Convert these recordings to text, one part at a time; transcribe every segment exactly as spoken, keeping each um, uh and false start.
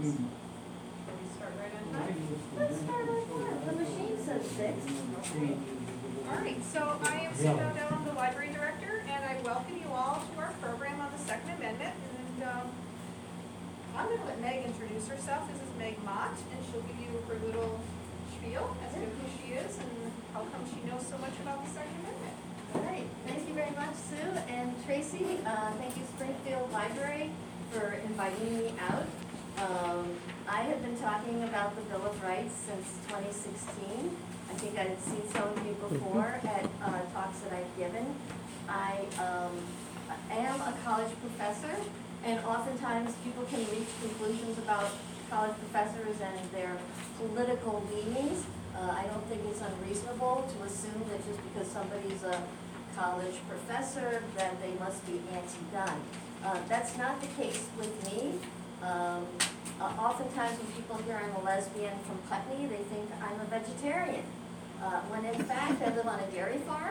Can we start right on time? Let's start on time. The machine says six. Okay. All right, so I am Sue Dowdell, I'm the library director, and I welcome you all to our program on the Second Amendment. And um, I'm going to let Meg introduce herself. This is Meg Mott, and she'll give you her little spiel as to who she is and how come she knows so much about the Second Amendment. All right. Thank you very much, Sue and Tracy. Uh, thank you, Springfield Library, for inviting me out. Um, I have been talking about the Bill of Rights since twenty sixteen. I think I've seen some of you before at uh, talks that I've given. I um, am a college professor, and oftentimes people can reach conclusions about college professors and their political leanings. Uh, I don't think it's unreasonable to assume that just because somebody's a college professor that they must be anti-gun. Uh, that's not the case with me. Um, uh, oftentimes when people hear I'm a lesbian from Putney, they think I'm a vegetarian. Uh, when in fact I live on a dairy farm.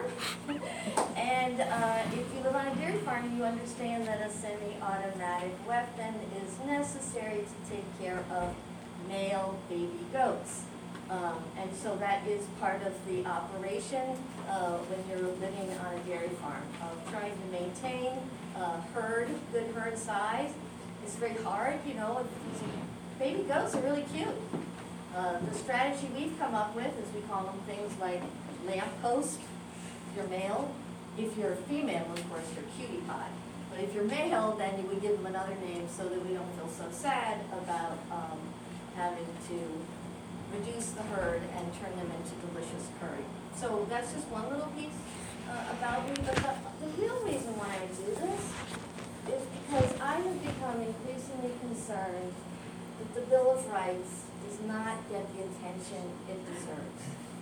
And uh, if you live on a dairy farm, you understand that a semi-automatic weapon is necessary to take care of male baby goats. Um, and so that is part of the operation uh, when you're living on a dairy farm, of trying to maintain uh, herd, good herd size. It's very hard, you know. Baby goats are really cute. Uh, the strategy we've come up with is we call them things like lamppost, if you're male. If you're female, of course, you're cutie pie. But if you're male, then you would give them another name so that we don't feel so sad about um, having to reduce the herd and turn them into delicious curry. So that's just one little piece uh, about me. But the, the real reason why I do this is because I have become increasingly concerned that the Bill of Rights does not get the attention it deserves.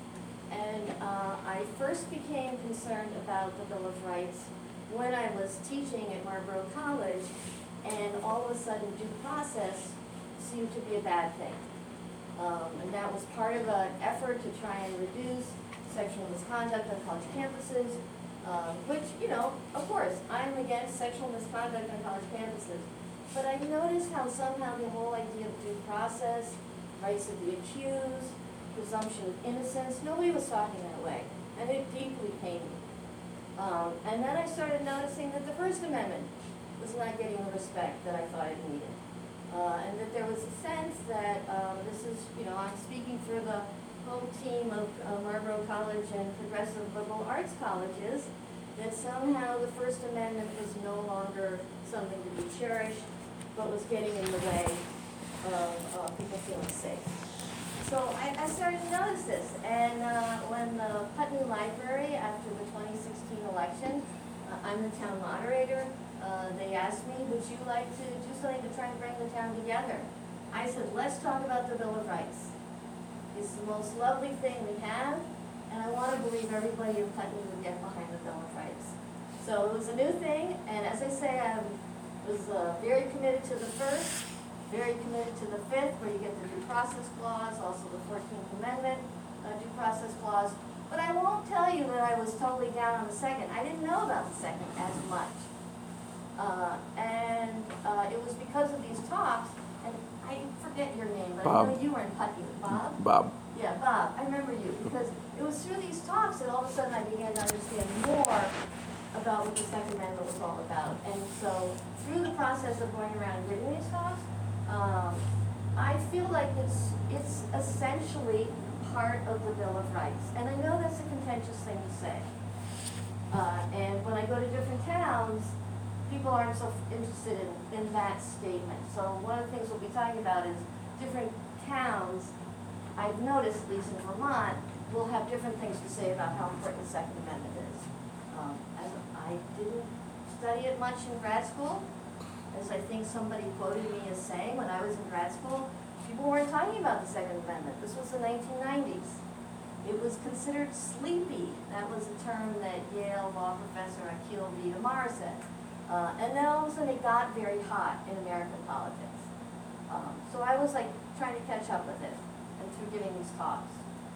And uh, I first became concerned about the Bill of Rights when I was teaching at Marlborough College, and all of a sudden due process seemed to be a bad thing. Um, and that was part of an effort to try and reduce sexual misconduct on college campuses, um, which, you know, of course, I'm against sexual misconduct on college campuses. But I noticed how somehow the whole idea of due process, rights of the accused, presumption of innocence, nobody was talking that way. And it deeply pained me. Um, and then I started noticing that the First Amendment was not getting the respect that I thought it needed. Uh, and that there was a sense that um, this is, you know, I'm speaking for the whole team of uh, Marlborough College and progressive liberal arts colleges, that somehow the First Amendment was no longer something to be cherished, but was getting in the way of uh, people feeling safe. So I, I started to notice this, and uh, when the Putney Library, after the twenty sixteen election, uh, I'm the town moderator, uh, they asked me, would you like to do something to try and bring the town together? I said, let's talk about the Bill of Rights. It's the most lovely thing we have, and I want to believe everybody in Putney would get behind the Bill of Rights. So it was a new thing, and as I say, I was uh, very committed to the first, very committed to the fifth, where you get the due process clause, also the fourteenth Amendment uh, due process clause. But I won't tell you that I was totally down on the second. I didn't know about the second as much. Uh, and uh, it was because of these talks, and I forget your name, but Bob. I know you were in Putney. Bob? Bob. Yeah, Bob. I remember you, because it was through these talks that all of a sudden I began to understand more about what the Second Amendment was all about. And so through the process of going around and giving these talks, um, I feel like it's, it's essentially part of the Bill of Rights. And I know that's a contentious thing to say. Uh, and when I go to different towns, people aren't so interested in, in that statement. So one of the things we'll be talking about is different towns, I've noticed, at least in Vermont, will have different things to say about how important the Second Amendment is. Um, as I didn't study it much in grad school, as I think somebody quoted me as saying when I was in grad school, people weren't talking about the Second Amendment. This was the nineteen nineties. It was considered sleepy. That was a term that Yale law professor Akil V. Amar said. Uh, and then all of a sudden it got very hot in American politics. Um, so I was like trying to catch up with it and through giving these talks.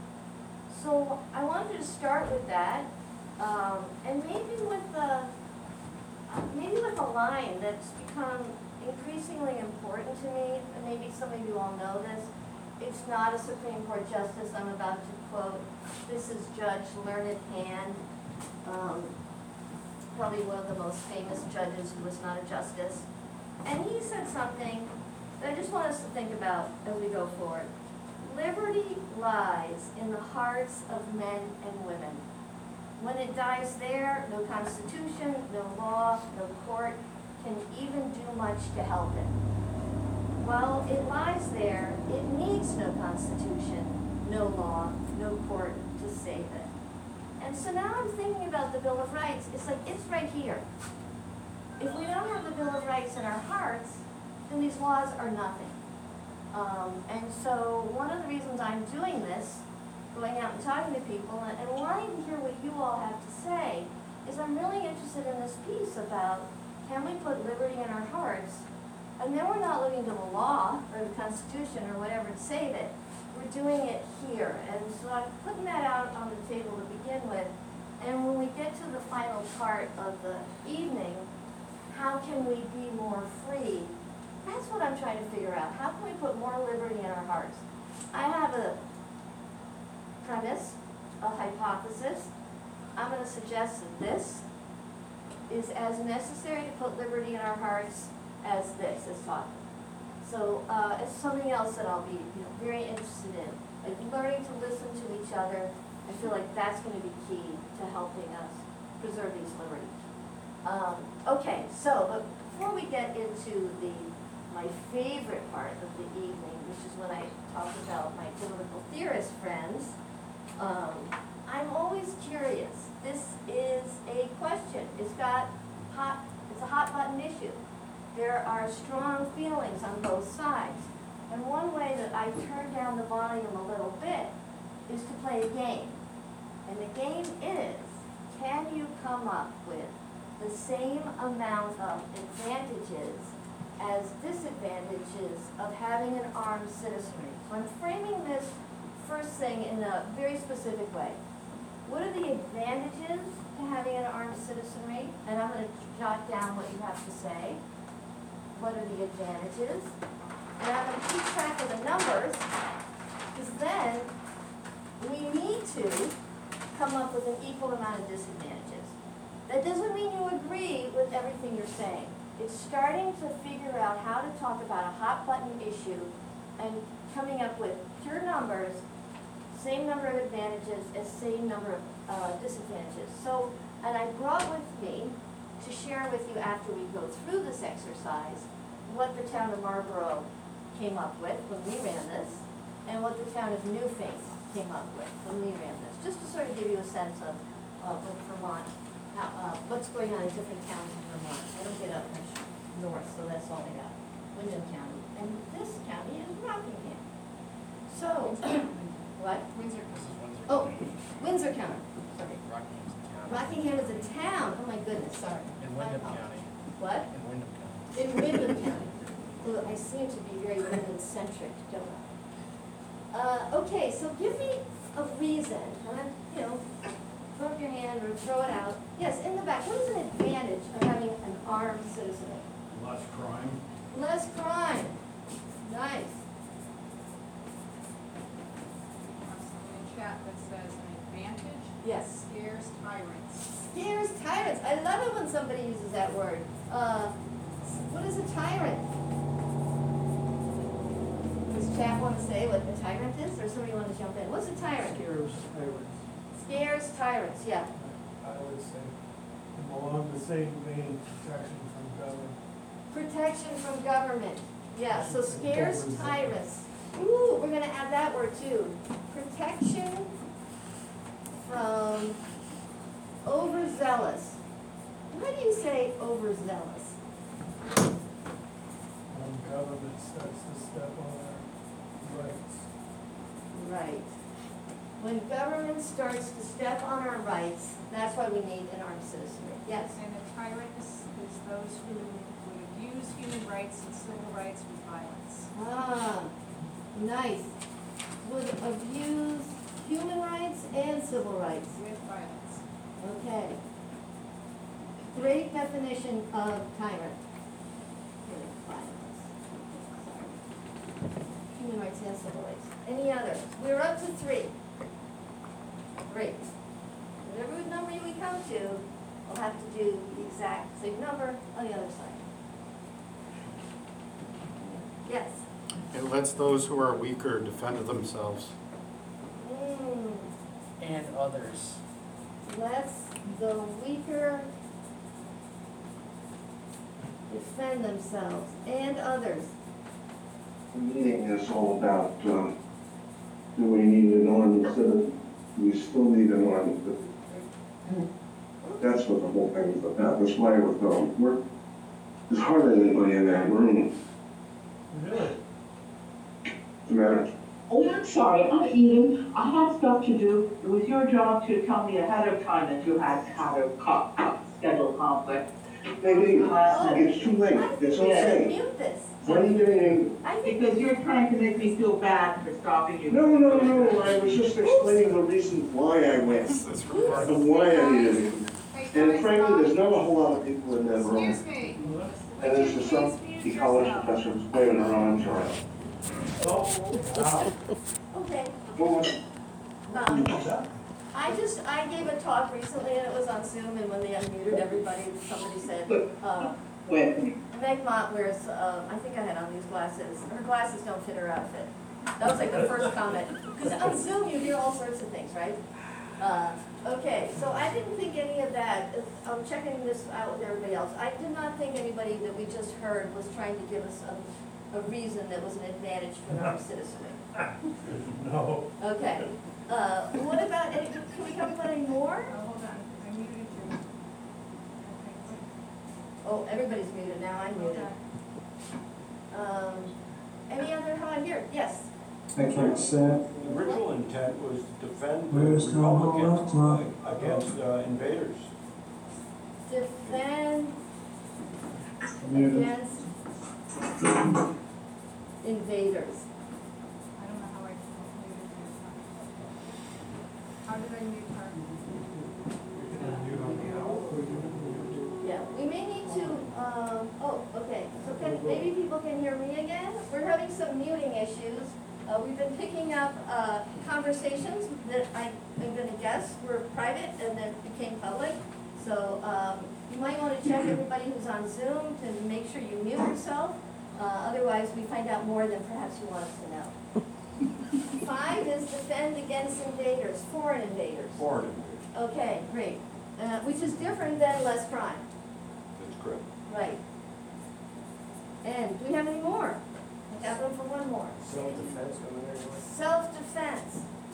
So I wanted to start with that, um, and maybe with the, uh, maybe with a line that's become increasingly important to me, and maybe some of you all know this. It's not a Supreme Court justice I'm about to quote. This is Judge Learned Hand, um, probably one of the most famous judges who was not a justice. And he said something that I just want us to think about as we go forward. Liberty lies in the hearts of men and women. When it dies there, no constitution, no law, no court can even do much to help it. While it lies there, it needs no constitution, no law, no court to save it. And so now I'm thinking about the Bill of Rights. It's like, it's right here. If we don't have the Bill of Rights in our hearts, then these laws are nothing. Um, and so one of the reasons I'm doing this, going out and talking to people and, and wanting to hear what you all have to say, is I'm really interested in this piece about, can we put liberty in our hearts? And then we're not looking to the law or the Constitution or whatever to save it. We're doing it here. And so I'm putting that out on the table to begin with. And when we get to the final part of the evening, how can we be more free? That's what I'm trying to figure out. How can we put more liberty in our hearts? I have a premise, a hypothesis. I'm going to suggest that this is as necessary to put liberty in our hearts as this is talking. So uh, it's something else that I'll be you know, very interested in. Like learning to listen to each other. I feel like that's going to be key to helping us preserve these liberties. Um, okay, so but before we get into the my favorite part of the evening, which is when I talk about my political theorist friends, um, I'm always curious. This is a question. It's got hot. It's a hot button issue. There are strong feelings on both sides, and one way that I turn down the volume a little bit is to play a game. And the game is, can you come up with the same amount of advantages as disadvantages of having an armed citizenry? So I'm framing this first thing in a very specific way. What are the advantages to having an armed citizenry? And I'm going to jot down what you have to say. What are the advantages? And I'm going to keep track of the numbers, because then we need to come up with an equal amount of disadvantages. That doesn't mean you agree with everything you're saying. It's starting to figure out how to talk about a hot button issue and coming up with pure numbers, same number of advantages as same number of uh, disadvantages. So, and I brought with me to share with you after we go through this exercise what the town of Marlborough came up with when we ran this, and what the town of Newfane came up with when we ran this, just to sort of give you a sense of, of Vermont. How, uh, what's going on in different towns in Vermont. I don't get up much north, so that's all I got. Wyndham County. And this county is Rockingham. So, what? Windsor. This is Windsor. Oh, Windsor County. Sorry. Rockingham's the county. Rockingham is a town. Oh my goodness, sorry. In Wyndham My County. apologies. What? In Wyndham County. In Wyndham County. Well, I seem to be very Wyndham-centric, don't I? Uh, okay, so give me a reason, and I'm, you know, throw up your hand or throw it out. Yes, in the back. What is an advantage of having an armed citizenry? Less crime. Less crime. Nice. In chat that says an advantage Yes. scares tyrants. Scares tyrants. I love it when somebody uses that word. Uh, what is a tyrant? Does chat want to say what a tyrant is, or somebody want to jump in? What's a tyrant? Scares tyrants, Scares tyrants, yeah. I would say. And along the same vein, protection from government. Protection from government. Yeah, so scares tyrants. Ooh, we're gonna add that word too. Protection from overzealous. Why do you say overzealous? When government starts to step on our rights. Right. When government starts to step on our rights, that's why we need an armed citizenry. Yes? And a tyrant is, is those who would abuse human rights and civil rights with violence. Ah, nice. Would abuse human rights and civil rights. With violence. Okay. Great definition of tyrant. violence. Human rights and civil rights. Any others? We're up to three. Great. Whatever number we come to, we'll have to do the exact same number on the other side. Yes? It lets those who are weaker defend themselves. Mm, And others. lets the weaker defend themselves and others. The meeting is all about, um, do we need an norm instead of, we still need a norm. That's what the whole thing is about. That's why with, um, we're, it's harder than anybody in that room. Really? The matter. Oh, I'm sorry, I'm eating. I have stuff to do. It was your job to tell me ahead of time that you had had a co- co- schedule conflict. Maybe it's too late. I think It's we should okay. mute this. One day, I think, Because you're trying to make me feel bad for stopping you. no, no, no, I was just explaining the reason why I went, It's recorded. and why I needed it. Hey, And guys, frankly, there's stop. not a whole lot of people in that room. Excuse me. And Would this you is some please mute college yourself? professors waving their arms around. Oh, wow. okay. Well, Um, I just, I gave a talk recently and it was on Zoom, and when they unmuted everybody, somebody said, uh, Wait, Meg Mott wears, uh, I think I had on these glasses, her glasses don't fit her outfit. That was like the first comment, because on Zoom you hear all sorts of things, right? Uh, okay, so I didn't think any of that, I'm checking this out with everybody else, I did not think anybody that we just heard was trying to give us a, a reason that was an advantage for non-citizenry. No. Okay, uh, what about, any, can we come up with any more? Oh, hold on, I muted you. Okay, Oh, everybody's muted now, I'm hold muted. on. Um, any other, how I'm here, yes? I can't say. The original intent was to defend the Where's the Republicans whole lot? against uh, invaders. Defend Muted. against invaders. I don't know how I muted you. How did I mute her? You can unmute on the owl, or you can Yeah, we may need to, um, oh, okay, so can, maybe people can hear me again? We're having some muting issues. Uh, we've been picking up, uh, conversations that I, I'm gonna guess were private and then became public. So, um, you might wanna check everybody who's on Zoom to make sure you mute yourself. Uh, otherwise, we find out more than perhaps you want us to know. Five is defend against invaders, foreign invaders. Foreign invaders. Okay, great. Uh, which is different than less crime. That's correct. Right. And do we have any more? I got room for one more. Self-defense going there anyway? Self-defense.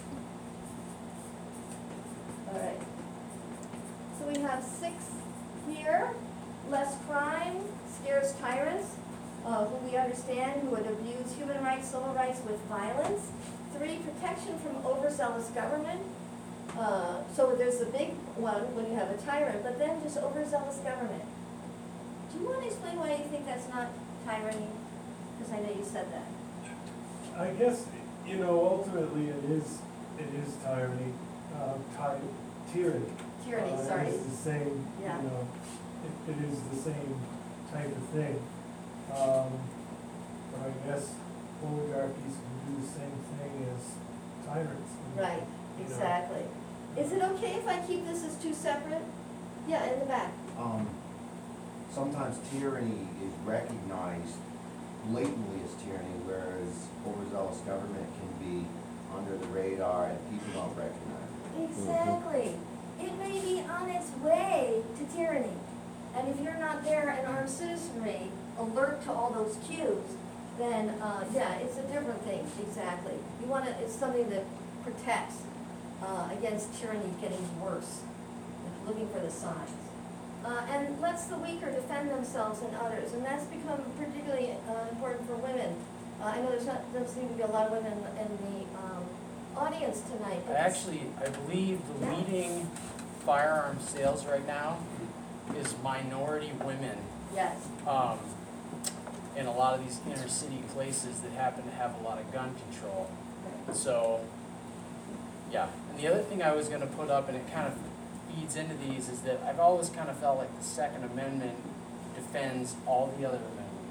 All right. So we have six here. Less crime scares tyrants, uh, who we understand, who would abuse human rights, civil rights with violence. Three, protection from overzealous government. Uh, so there's the big one when you have a tyrant, but then just overzealous government. Do you want to explain why you think that's not tyranny? Because I know you said that. I guess, you know, ultimately it is, it is tyranny, uh, ty- tyranny. Tyranny, Uh, sorry. It's the same, you Yeah. know, it, it is the same type of thing. Um, but I guess oligarchies can do the same thing as tyrants. Right, You know. exactly. Is it okay if I keep this as two separate? Yeah, in the back. Um, sometimes tyranny is recognized blatantly as tyranny, whereas overzealous government can be under the radar and people don't recognize it. Exactly. It may be on its way to tyranny. And if you're not there in armed citizenry, alert to all those cues, then, uh, yeah, it's a different thing, exactly. You wanna, it's something that protects, uh, against tyranny getting worse, looking for the signs. Uh, and lets the weaker defend themselves and others, and that's become particularly, uh, important for women. Uh, I know there's not, doesn't seem to be a lot of women in the, um, audience tonight. but it's- Actually, I believe the leading firearm sales right now is minority women, Yes, um, in a lot of these inner city places that happen to have a lot of gun control. So, yeah, and the other thing I was gonna put up, and it kind of feeds into these, is that I've always kind of felt like the Second Amendment defends all the other amendments.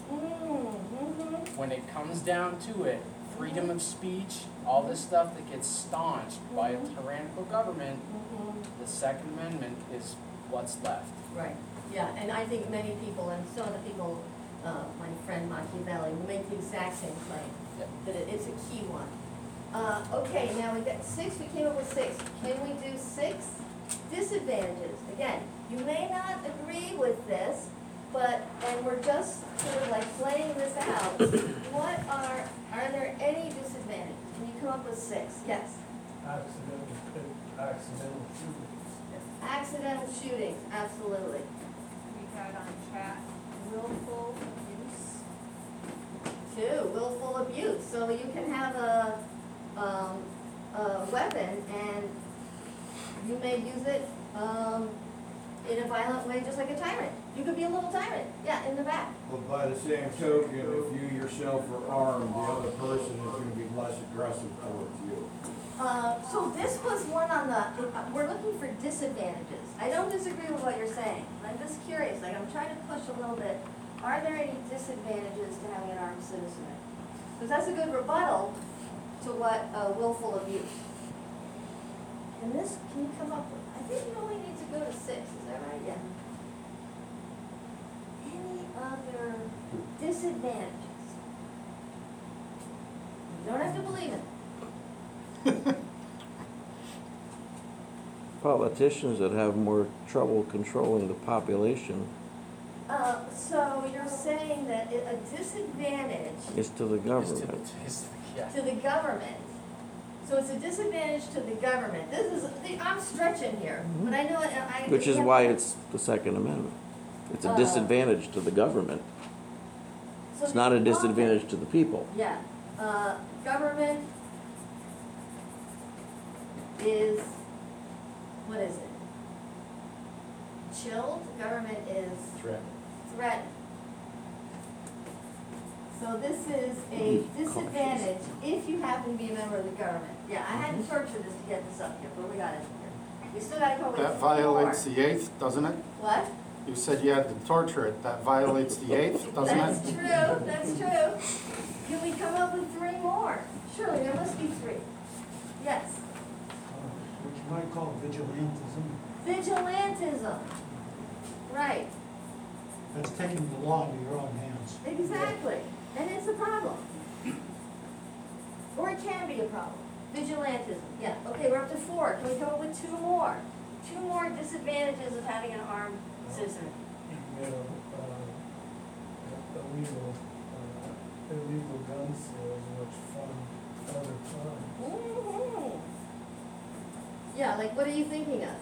Mm-hmm. When it comes down to it, freedom of speech, all this stuff that gets staunched by a tyrannical government, Mm-hmm. the Second Amendment is what's left. Right, yeah, and I think many people, and some of the people, uh, my friend Machiavelli, will make the exact same claim, Yep. that it, it's a key one. Uh, okay, now we got six, we came up with six. Can we do six? Disadvantages. Again, you may not agree with this, but, and we're just sort of like playing this out. What are, are there any disadvantages? Can you come up with six? Yes. Accidental, accidental shootings. Accidental shootings, absolutely. We had on chat willful abuse. Two, willful abuse. So you can have a, um, a weapon and you may use it, um, in a violent way, just like a tyrant. You could be a little tyrant, yeah, in the back. But by the same token, if you yourself are armed, the other person is gonna be less aggressive towards you. Uh, so this was one on the, uh, we're looking for disadvantages. I don't disagree with what you're saying. I'm just curious, like, I'm trying to push a little bit. Are there any disadvantages to having an armed citizenry? Because that's a good rebuttal to what, uh, willful abuse. And this, can you come up with, I think you only need to go to six, is that right? Yeah. Any other disadvantages? You don't have to believe it. Politicians that have more trouble controlling the population Uh, so you're saying that it- a disadvantage is to the Is to the- government. is to- yeah. to the government. So it's a disadvantage to the government. This is, I'm stretching here, but I know, I. I- Which is why it's the Second Amendment. It's a Uh, disadvantage to the government. So It's not a the- disadvantage to the people. Yeah, uh, government is, what is it? Chilled, government is Threat. threatened. So this is a disadvantage if you happen to be a member of the government. Yeah, I had to torture this to get this up here, but we got it here. We still gotta come with That four more. violates the eighth, doesn't it? What? You said you had to torture it. That violates the eighth, doesn't That's it? true, that's true. Can we come up with three more? Surely, there must be three. Yes. What you might call vigilantism. Vigilantism. Right, That's taking the law into your own hands. exactly. And it's a problem. Or it can be a problem. Vigilantism, yeah. Okay, we're up to four. Can we come up with two more? Two more disadvantages of having an armed citizen. You can get a, uh, illegal, uh, illegal gun sales, which fund other crimes. Mhm. Yeah, like what are you thinking of?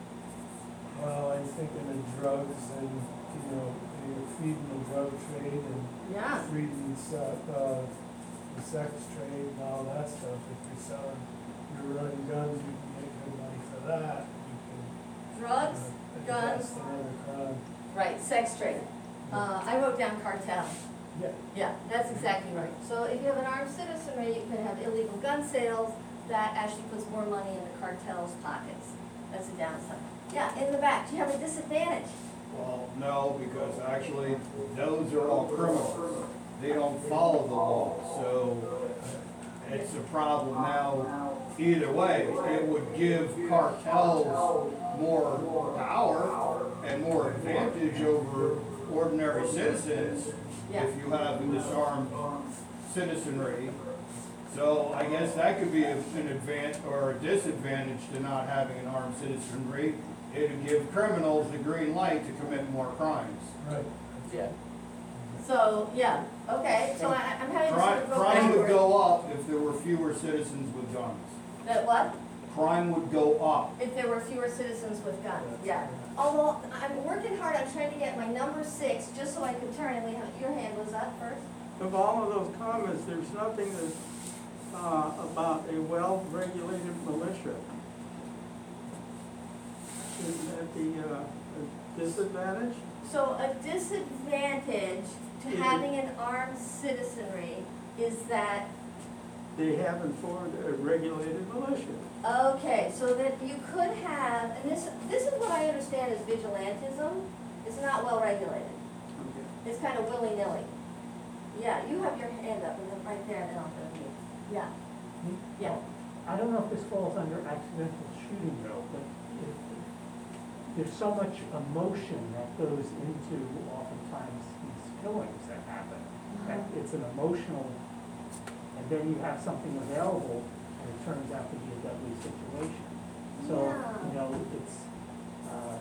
Well, I'm thinking of drugs and, you know, you're feeding the drug trade and Yeah. feeding, se- uh, the sex trade and all that stuff. If you're selling, you're running guns, you can make good money for that. You can, Drugs, uh, guns, invest in other crime. right, sex trade. Uh, I wrote down cartel. Yeah. Yeah, that's exactly right. So if you have an armed citizenry, you can have illegal gun sales, that actually puts more money in the cartel's pockets. That's a downside. Yeah, in the back, do you have a disadvantage? Well, no, because actually, those are all criminals. They don't follow the law, so it's a problem now. Either way, it would give cartels more power and more advantage over ordinary citizens Yeah. if you have a disarmed citizenry. So I guess that could be a- an advantage or a disadvantage to not having an armed citizenry. It would give criminals the green light to commit more crimes. Right. Yeah. So, yeah, okay, so I, I'm having to sort Crime, of go crime would backward. go up if there were fewer citizens with guns. That what? Crime would go up. If there were fewer citizens with guns, yeah. Although, I'm working hard, I'm trying to get my number six, just so I could turn, and we have, your hand was up first? Of all of those comments, there's nothing that, uh, about a well-regulated militia. Isn't that the, uh, a disadvantage? So a disadvantage to Mhm. having an armed citizenry is that, They haven't formed a regulated militia. okay, so that you could have, and this, this is what I understand as vigilantism, it's not well regulated. Okay. It's kind of willy-nilly. Yeah, you have your hand up, and then right there, and then I'll go to you. Yeah, yeah. I don't know if this falls under accidental shooting though, but if, there's so much emotion that goes into oftentimes these killings that happen. That it's an emotional, and then you have something available and it turns out to be a deadly situation. So, Yeah. you know, it's, uh,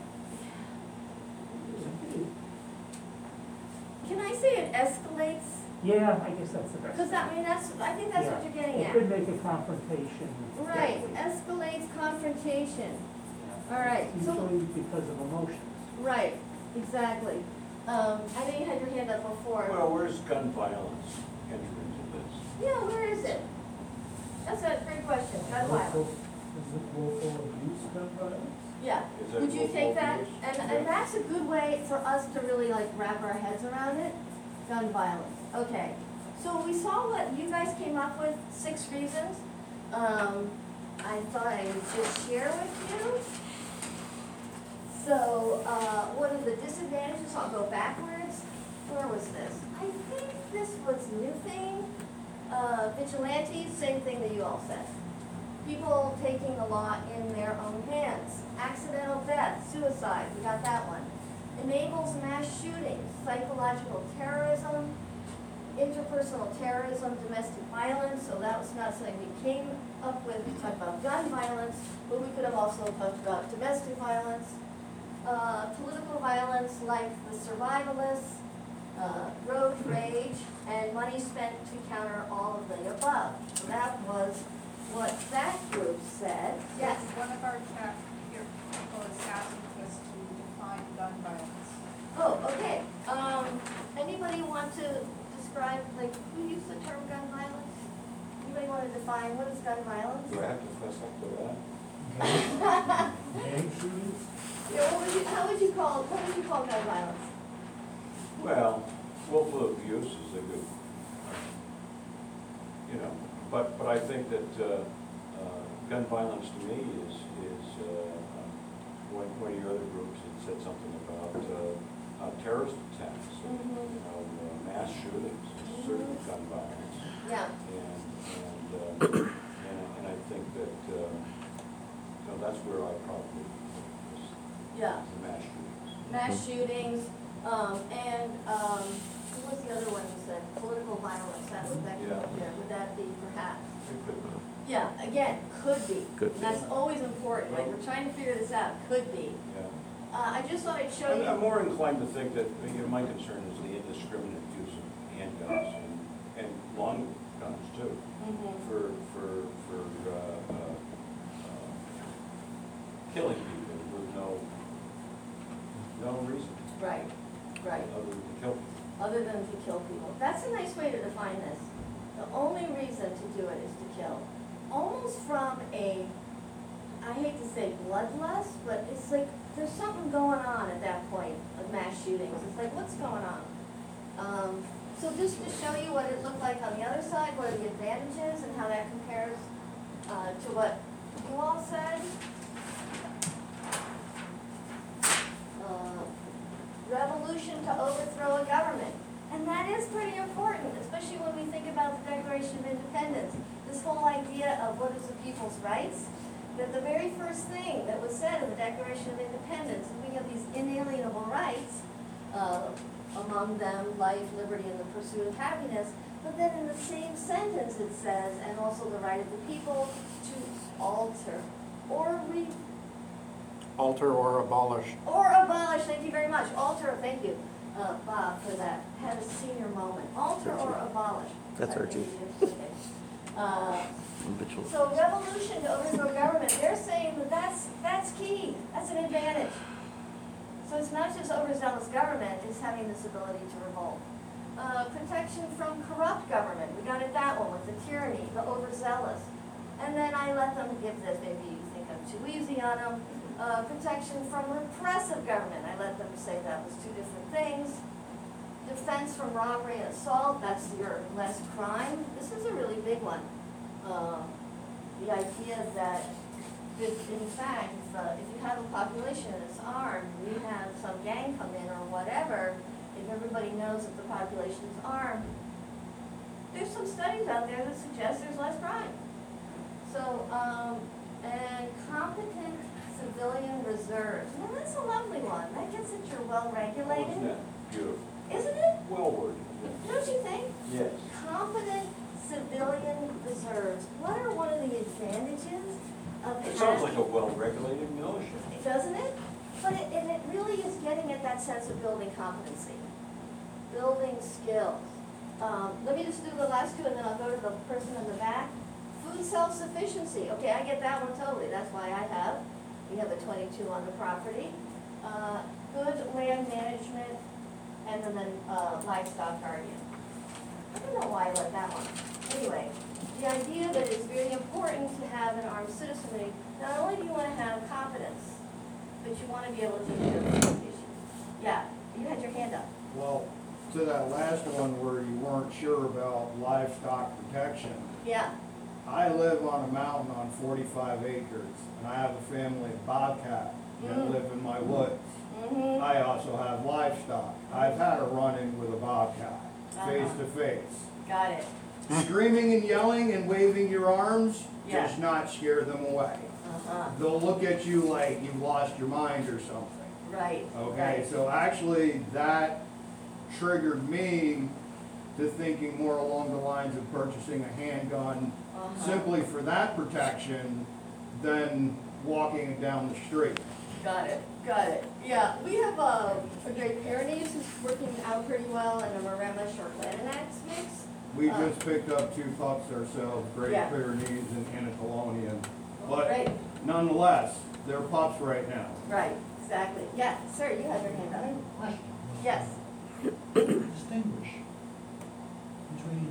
it- it- Can I say it escalates? yeah, I guess that's the best. Because I mean, that's, I think that's what Yeah. you're getting It at. could make a confrontation. Right, deadly. escalates confrontation. Yeah. All right, It's so, usually because of emotions. right, exactly. Um, I know you had your hand up before. Well, where's gun violence enter into this? Yeah, where is it? That's a great question, gun violence. Willful- Is it willful abuse gun violence? Yeah, Is that would you willful take that? abuse? And, Yeah. and that's a good way for us to really like wrap our heads around it, gun violence. Okay, so we saw what you guys came up with, six reasons. Um, I thought I would just share with you. So, uh, what are the disadvantages? I'll go backwards. Where was this? I think this was new thing. Uh, vigilantes, same thing that you all said. People taking the law in their own hands. Accidental death, suicide, we got that one. Enables mass shootings, psychological terrorism, interpersonal terrorism, domestic violence, so that was not something we came up with, we talked about gun violence, but we could have also talked about domestic violence, uh, political violence like the survivalists, uh, road rage, and money spent to counter all of the above. So that was what that group said. Yes. One of our chat, here, people is asking us to define gun violence. Oh, okay. Um, anybody want to describe, like, who used the term gun violence? Anybody want to define what is gun violence? Do I have to fess up to that? Gang shootings? Yeah, what would you, how would you call, what would you call gun violence? Well, willful abuse is a good, you know, but, but I think that, uh, uh, gun violence to me is, is, uh, um, one, one of your other groups had said something about, uh, uh, terrorist attacks, or, Mhm. you know, uh, mass shootings, is certainly gun violence. Yeah. And, and, uh, and, and I think that, uh, you know, that's where I probably, is Yeah. the mass shootings. Mass shootings, um, and, um, what was the other one you said? Political violence, that would, that, Yeah. yeah, would that be perhaps? It could be. Yeah, again, could be. Could And that's always important, like, we're trying to figure this out, could be. Yeah. Uh, I just thought I'd show I'm, I'm you, more inclined to think that, you know, my concern is the indiscriminate use of handguns and, and long guns too, Mhm. for, for, for, uh, uh, uh, killing people with no, no reason right, right. other than to kill people. Other than to kill people. That's a nice way to define this. The only reason to do it is to kill. Almost from a, I hate to say bloodlust, but it's like, there's something going on at that point of mass shootings. It's like, what's going on? Um, so just to show you what it looked like on the other side, what are the advantages and how that compares uh, to what you all said. Uh, revolution to overthrow a government. And that is pretty important, especially when we think about the Declaration of Independence. This whole idea of what is the people's rights, that the very first thing that was said in the Declaration of Independence, is we have these inalienable rights, uh, among them life, liberty, and the pursuit of happiness. But then in the same sentence it says, and also the right of the people to alter or re Alter or abolish. Or abolish, thank you very much. Alter, thank you, uh, Bob, for that. Had a senior moment. Alter or abolish. That's I our think chief. it is, okay. Uh, Habitual. So revolution to overthrow government, they're saying that that's, that's key. That's an advantage. So it's not just overzealous government, it's having this ability to revolt. Uh, protection from corrupt government. We got it that one with the tyranny, the overzealous. And then I let them give this, maybe you think I'm too easy on them. Uh, protection from repressive government. I let them say that was two different things. Defense from robbery and assault, that's your less crime. This is a really big one. Uh, the idea that if, in fact, if, uh, if you have a population that's armed, you have some gang come in or whatever, if everybody knows that the population is armed, there's some studies out there that suggest there's less crime. So, um, and competent civilian reserves, well, that's a lovely one, that gets at you're well regulated, Isn't that beautiful? isn't it? Well worded. Don't you think? Yes. Competent civilian reserves, what are one of the advantages of It sounds having- like a well-regulated militia. Doesn't it? But it, and it really is getting at that sense of building competency, building skills. Um, let me just do the last two and then I'll go to the person in the back. Food self-sufficiency, okay, I get that one totally, that's why I have, we have a twenty-two on the property. Uh, good land management, and then, then, uh, livestock guardian. I don't know why I let that one. Anyway, the idea that it's very important to have an armed citizenry, not only do you wanna have competence, but you wanna be able to take care of these issues. Yeah, you had your hand up. Well, to that last one where you weren't sure about livestock protection, Yeah, I live on a mountain on forty-five acres, and I have a family of bobcat that Mm. live in my woods. mm-hmm, I also have livestock. I've had a run-in with a bobcat, face to face. got it. Screaming and yelling and waving your arms Yeah. does not scare them away. Uh-huh, They'll look at you like you've lost your mind or something. right, Okay, right. so actually, that triggered me to thinking more along the lines of purchasing a handgun Uh-huh. simply for that protection than walking it down the street. Got it, got it. Yeah, we have a, a Great Pyrenees who's working out pretty well and a Maremma short Latinx mix. We Uh, just picked up two pups ourselves, Great Yeah. Pyrenees and Anatolian. But Right, nonetheless, they're pups right now. right, exactly. Yeah, sir, you have your hand I up. have a question. Yes, Distinguish between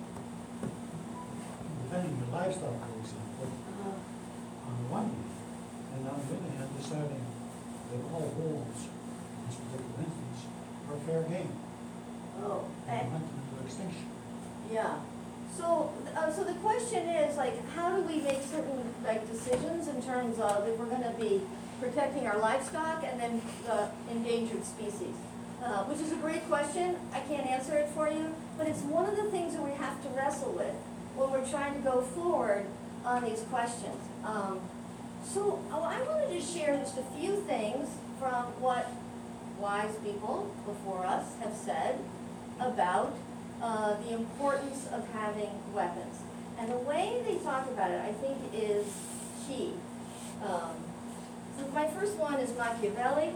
defending your livestock, for example, uh, on the one hand, and on the other hand, deciding that all wolves, in this particular instance, are fair game, oh, and and, hunted to extinction. yeah. So, uh, so the question is, like, how do we make certain, like, decisions in terms of if we're gonna be protecting our livestock and then the endangered species? Uh, which is a great question, I can't answer it for you, but it's one of the things that we have to wrestle with when we're trying to go forward on these questions. Um, so, oh, I wanted to share just a few things from what wise people before us have said about uh, the importance of having weapons. And the way they talk about it, I think, is key. Um, so my first one is Machiavelli.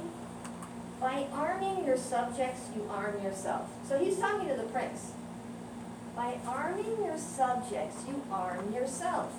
By arming your subjects, you arm yourself. So he's talking to the prince. By arming your subjects, you arm yourself.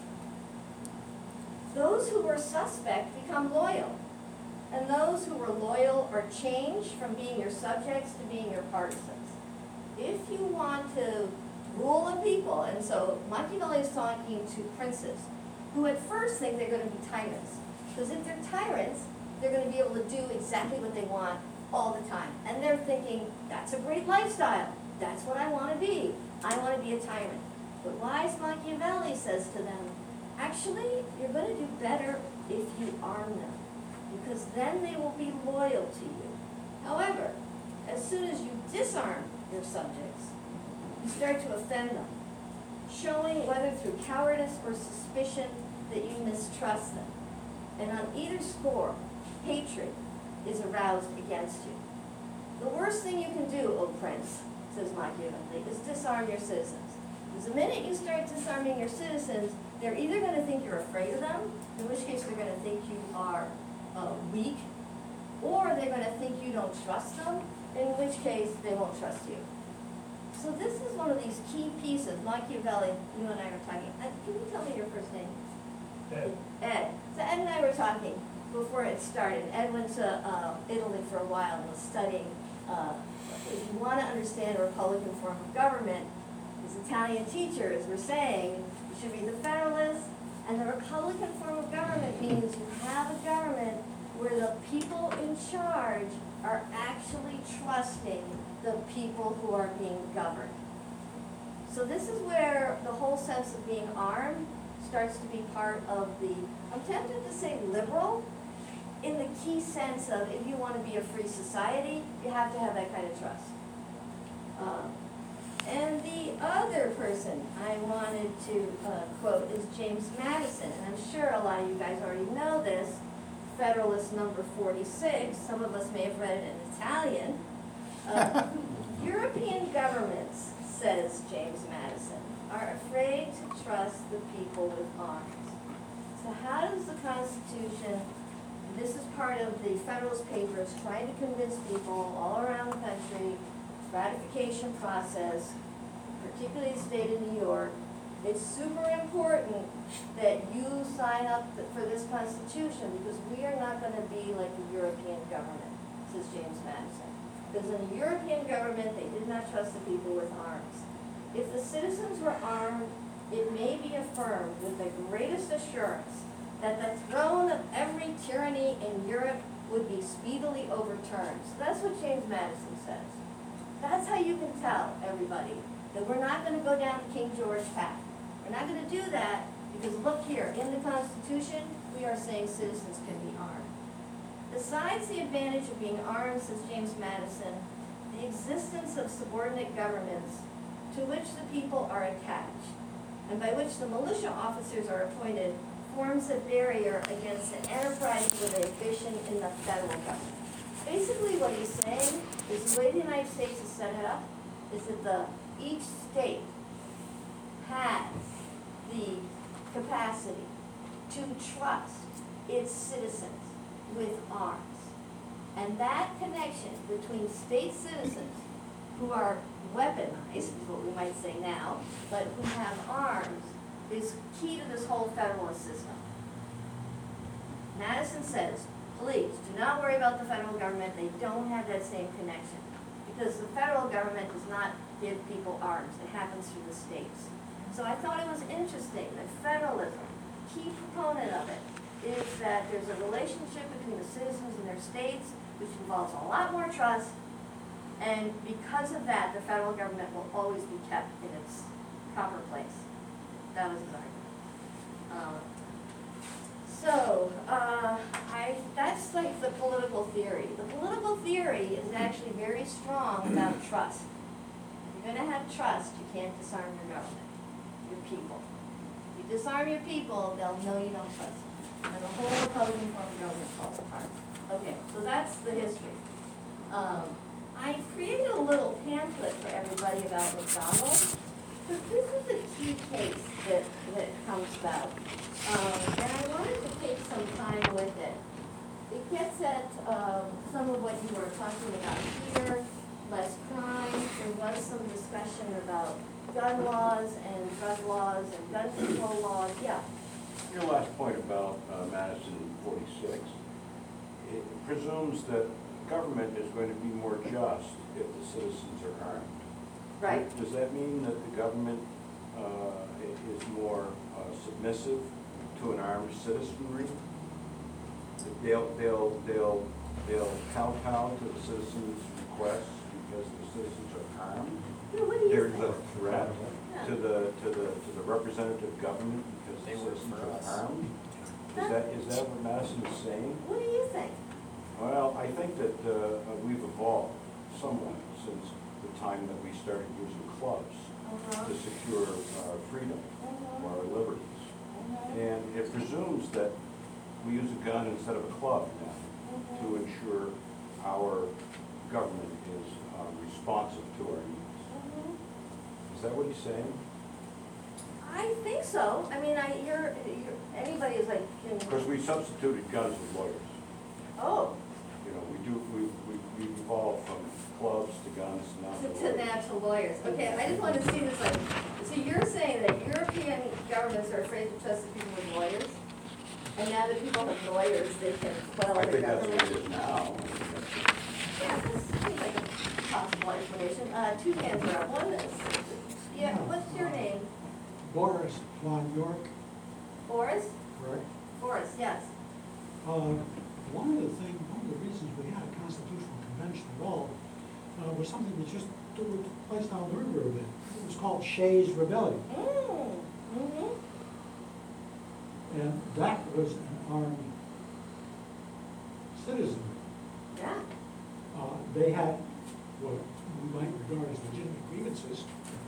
Those who were suspect become loyal. And those who were loyal are changed from being your subjects to being your partisans. If you want to rule a people, and so Machiavelli is talking to princes, who at first think they're gonna be tyrants. Because if they're tyrants, they're gonna be able to do exactly what they want all the time. And they're thinking, that's a great lifestyle, that's what I wanna be, I wanna be a tyrant. But wise Machiavelli says to them, actually, you're gonna do better if you arm them, because then they will be loyal to you. However, as soon as you disarm your subjects, you start to offend them, showing whether through cowardice or suspicion that you mistrust them. And on either score, hatred is aroused against you. The worst thing you can do, O prince, says Machiavelli, is disarm your citizens. Because the minute you start disarming your citizens, they're either gonna think you're afraid of them, in which case they're gonna think you are uh, weak, or they're gonna think you don't trust them, in which case they won't trust you. So this is one of these key pieces, Machiavelli, you and I were talking, uh, can you tell me your first name? Ed. Ed. So Ed and I were talking before it started. Ed went to uh, Italy for a while and was studying, uh, if you want to understand a Republican form of government, his Italian teachers were saying you should be the Federalists, and the Republican form of government means you have a government where the people in charge are actually trusting the people who are being governed. So this is where the whole sense of being armed starts to be part of the, I'm tempted to say liberal, in the key sense of if you want to be a free society, you have to have that kind of trust. Uh, And the other person I wanted to uh, quote is James Madison, and I'm sure a lot of you guys already know this, Federalist number forty-six, some of us may have read it in Italian. Uh, European governments, says James Madison, are afraid to trust the people with arms. So how does the Constitution, this is part of the Federalist Papers, trying to convince people all around the country, ratification process, particularly the state of New York, it's super important that you sign up for this Constitution because we are not gonna be like the European government, says James Madison. Because in the European government, they did not trust the people with arms. If the citizens were armed, it may be affirmed with the greatest assurance that the throne of every tyranny in Europe would be speedily overturned. So that's what James Madison says. That's how you can tell everybody that we're not gonna go down the King George path. We're not gonna do that because look here, in the Constitution, we are saying citizens can be armed. Besides the advantage of being armed, says James Madison, the existence of subordinate governments to which the people are attached, and by which the militia officers are appointed, forms a barrier against an enterprise with ambition in the federal government. Basically what he's saying is the way the United States is set up is that the, each state has the capacity to trust its citizens with arms. And that connection between state citizens who are weaponized, is what we might say now, but who have arms, is key to this whole federalist system. Madison says, please, do not worry about the federal government, they don't have that same connection. Because the federal government does not give people arms, it happens through the states. So I thought it was interesting that federalism, key proponent of it, is that there's a relationship between the citizens and their states, which involves a lot more trust, and because of that, the federal government will always be kept in its proper place. That was his argument. Um, so, uh, I, that's like the political theory. The political theory is actually very strong about trust. If you're gonna have trust, you can't disarm your government, your people. If you disarm your people, they'll know you don't trust them. And the whole Republican form of government falls apart. Okay, so that's the history. Um, I created a little pamphlet for everybody about McDonald's. But this is a key case that, that comes about. Um, and I wanted to take some time with it. It gets at um, some of what you were talking about here, less crime. There was some discussion about gun laws and drug laws and gun control laws. Yeah. Your last point about uh, Madison forty-six, it presumes that government is going to be more just if the citizens are armed. Right. Does that mean that the government uh, is more uh, submissive to an armed citizenry? That They'll, they'll, they'll, they'll kowtow to the citizens' requests because the citizens are armed? No, what do you There's think? a threat Yeah. to the, to the, to the representative government because They the work citizens for are us. armed? Is that, is that what Madison is saying? What do you think? Well, I think that uh, we've evolved somewhat since the time that we started using clubs Uh-huh. to secure our freedom Uh-huh. or our liberties. Uh-huh. And it presumes that we use a gun instead of a club now Uh-huh. to ensure our government is uh, responsive to our needs. Uh-huh. Is that what he's saying? I think so. I mean, I, you're, you're, anybody is like, can, Because we substituted guns with lawyers. oh, You know, we do, we, we, we evolved from clubs to guns now to to, to lawyers. natural lawyers. Okay, I just want to see this like, so you're saying that European governments are afraid to trust the people with lawyers? And now that people have lawyers, they can quell I their think that's government? what it is now. Yeah, this seems like a possible explanation. Uh, two hands are up. One is, yeah, what's your name? Boris von York, Boris? correct? Boris, yes. Uh, one of the things, one of the reasons we had a constitutional convention at all uh, was something that just took place down the river a bit. It was called Shays' Rebellion. Mm, mm-hmm. And that was an armed citizenry. Yeah. Uh, they had what we might regard as legitimate grievances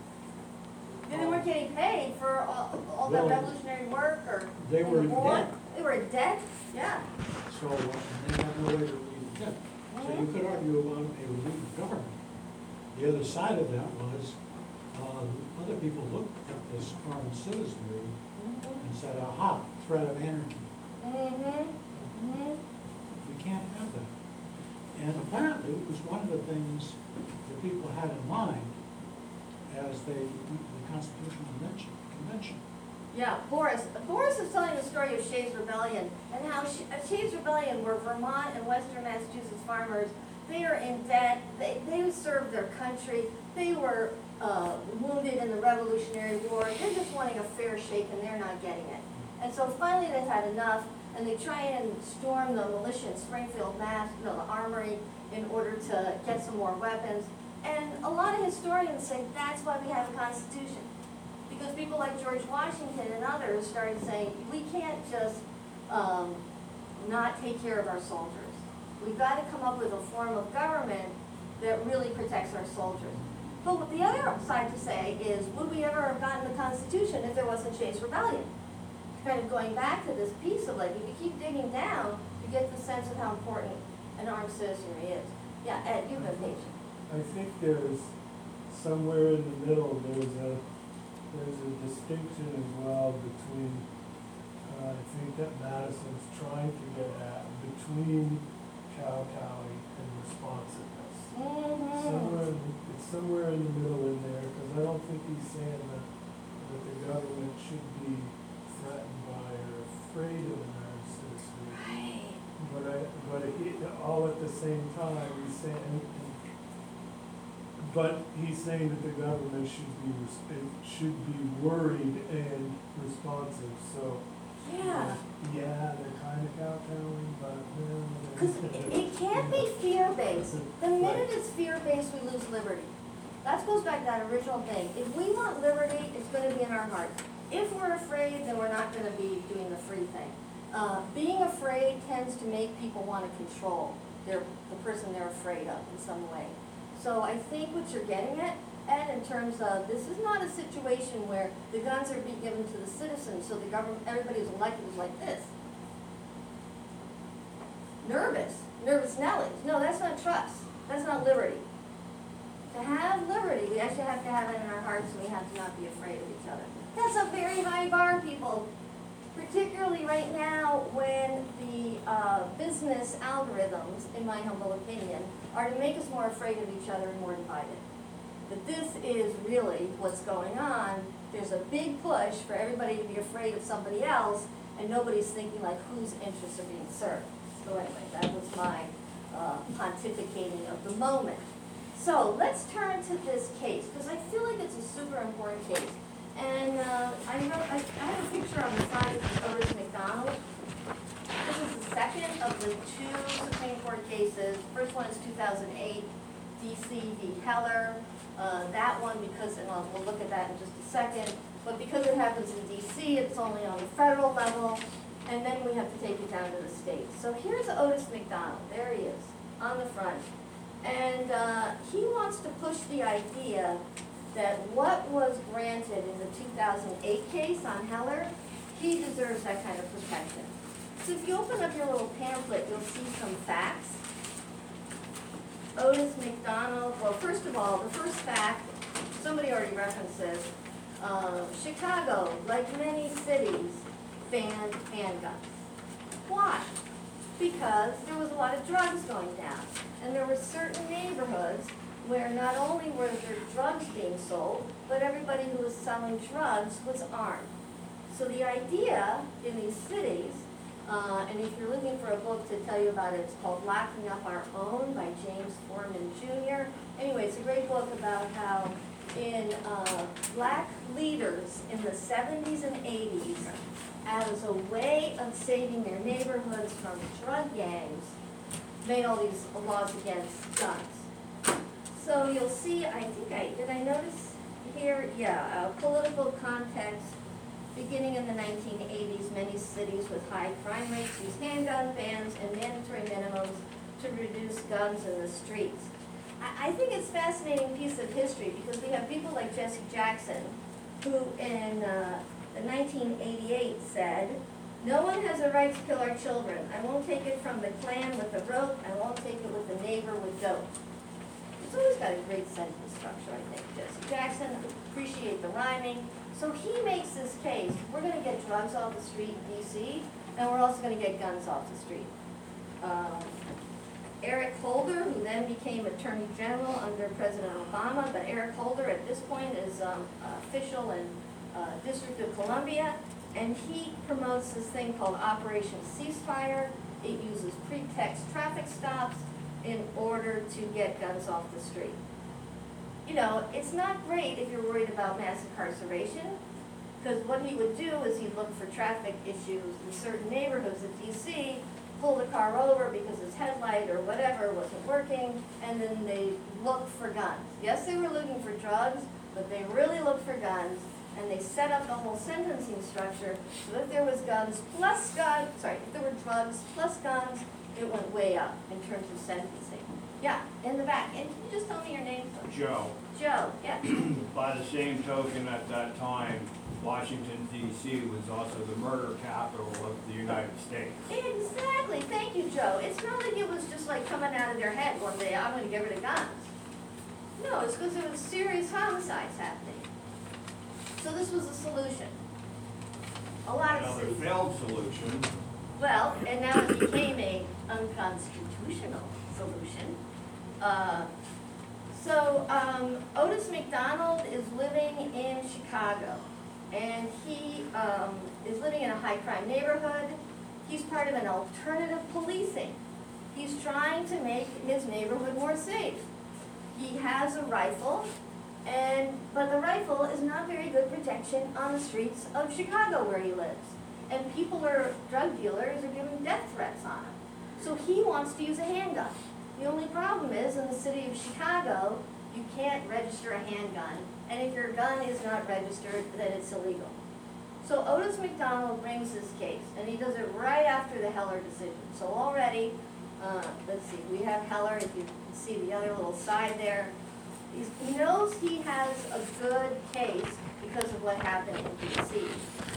weren't getting paid for all, all that Well, revolutionary work or they in were the in war. debt. They were in debt, yeah. So, uh, and they had no way to relieve the debt. So you could argue about a relief of government. The other side of that was, um, other people looked at this armed citizenry and said, aha, threat of anarchy. Mm-hmm, mm-hmm. We can't have that. And apparently, it was one of the things that people had in mind as they, the Constitutional Convention. Convention. Yeah, Boris, Boris is telling the story of Shays' Rebellion and how Sh- uh, Shays' Rebellion were Vermont and Western Massachusetts farmers. They are in debt, they, they served their country, they were uh, wounded in the Revolutionary War, they're just wanting a fair shake and they're not getting it. And so finally they've had enough and they try and storm the militia in Springfield, Mass, you know, the armory in order to get some more weapons. And a lot of historians say that's why we have a constitution. Because people like George Washington and others started saying, we can't just um, not take care of our soldiers. We've got to come up with a form of government that really protects our soldiers. But what the other side to say is, would we ever have gotten the Constitution if there wasn't Shays' Rebellion? Kind of going back to this piece of like, if you keep digging down, you get the sense of how important an armed citizenry is. Yeah, Ed, you've been patient. I think there's, somewhere in the middle, there's a, there's a distinction as well between, uh, I think that Madison's trying to get at, between kowtowing and responsiveness. Mm-hmm. Somewhere, in- it's somewhere in the middle in there, because I don't think he's saying that, that the government should be threatened by or afraid of an armed citizenry. Right. But I, but he, all at the same time, he's saying, and, and- but he's saying that the government should be, res- it should be worried and responsive, so. Yeah. Yeah, they're kind of kowtowing, but no. Because it can't be fear-based. The minute it's fear-based, we lose liberty. That goes back to that original thing. If we want liberty, it's gonna be in our hearts. If we're afraid, then we're not gonna be doing the free thing. Uh, being afraid tends to make people wanna control their, the person they're afraid of in some way. So I think what you're getting at, Ed, in terms of, this is not a situation where the guns are being given to the citizens, so the government, everybody who's elected is like this. Nervous, nervous Nellies. No, that's not trust. That's not liberty. To have liberty, we actually have to have it in our hearts, and we have to not be afraid of each other. That's a very high bar, people. Particularly right now when the uh, business algorithms, in my humble opinion, are to make us more afraid of each other and more divided. But this is really what's going on. There's a big push for everybody to be afraid of somebody else, and nobody's thinking like whose interests are being served. So anyway, that was my uh, pontificating of the moment. So let's turn to this case, because I feel like it's a super important case. And uh, I, wrote, I, I have a picture on the side of Otis McDonald. This is the second of the two Supreme Court cases. First one is two thousand eight, D C v. Heller. Uh, that one, because, and I'll, we'll look at that in just a second, but because it happens in D C, it's only on the federal level, and then we have to take it down to the state. So here's Otis McDonald. There he is, on the front. And uh, he wants to push the idea that what was granted in the two thousand eight case on Heller, he deserves that kind of protection. So if you open up your little pamphlet, you'll see some facts. Otis McDonald, well, first of all, the first fact, somebody already referenced this, uh, Chicago, like many cities, banned handguns. Why? Because there was a lot of drugs going down, and there were certain neighborhoods where not only were there drugs being sold, but everybody who was selling drugs was armed. So the idea in these cities, uh, and if you're looking for a book to tell you about it, it's called Locking Up Our Own by James Foreman Junior Anyway, it's a great book about how in uh, black leaders in the seventies and eighties, as a way of saving their neighborhoods from drug gangs, made all these laws against guns. So you'll see, I think I, did I notice here? Yeah, uh, political context. Beginning in the nineteen eighties, many cities with high crime rates use handgun bans and mandatory minimums to reduce guns in the streets. I, I think it's a fascinating piece of history because we have people like Jesse Jackson, who in uh, nineteen eighty-eight said, "No one has a right to kill our children. I won't take it from the clan with a rope. I won't take it with the neighbor with dope." It's always got a great sentence structure, I think, Jesse Jackson. Appreciate the rhyming. So he makes this case, we're gonna get drugs off the street in D C, and we're also gonna get guns off the street. Um, Eric Holder, who then became Attorney General under President Obama, but Eric Holder at this point is um, official in uh, District of Columbia, and he promotes this thing called Operation Ceasefire. It uses pretext traffic stops in order to get guns off the street. You know, it's not great if you're worried about mass incarceration, because what he would do is he'd look for traffic issues in certain neighborhoods of D C, pull the car over because its headlight or whatever wasn't working, and then they look for guns. Yes, they were looking for drugs, but they really looked for guns, and they set up the whole sentencing structure so if there was guns plus guns, sorry, if there were drugs plus guns, it went way up in terms of sentencing. Yeah, in the back. And can you just tell me your name? Joe, Joe, yeah. by the same token, at that time, Washington D C was also the murder capital of the United States. Exactly. Thank you, Joe. It's not like it was just like coming out of their head one day, I'm gonna get rid of guns. No, it's because there was serious homicides happening. So this was a solution. A lot of Another cities. failed solution. Well, and now it became a unconstitutional solution. Uh, so um, Otis McDonald is living in Chicago, and he um, is living in a high crime neighborhood. He's part of an alternative policing. He's trying to make his neighborhood more safe. He has a rifle, and but the rifle is not very good protection on the streets of Chicago where he lives. And people are, drug dealers are giving death threats on him. So he wants to use a handgun. The only problem is, in the city of Chicago, you can't register a handgun, and if your gun is not registered, then it's illegal. So Otis McDonald brings this case, and he does it right after the Heller decision. So already, uh, let's see, we have Heller, if you can see the other little side there. He's, he knows he has a good case because of what happened in D C.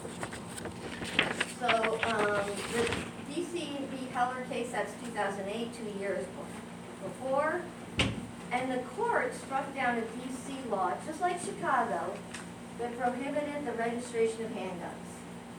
So, um, the D C v. Heller case, that's two thousand eight, two years before. And the court struck down a D C law, just like Chicago, that prohibited the registration of handguns.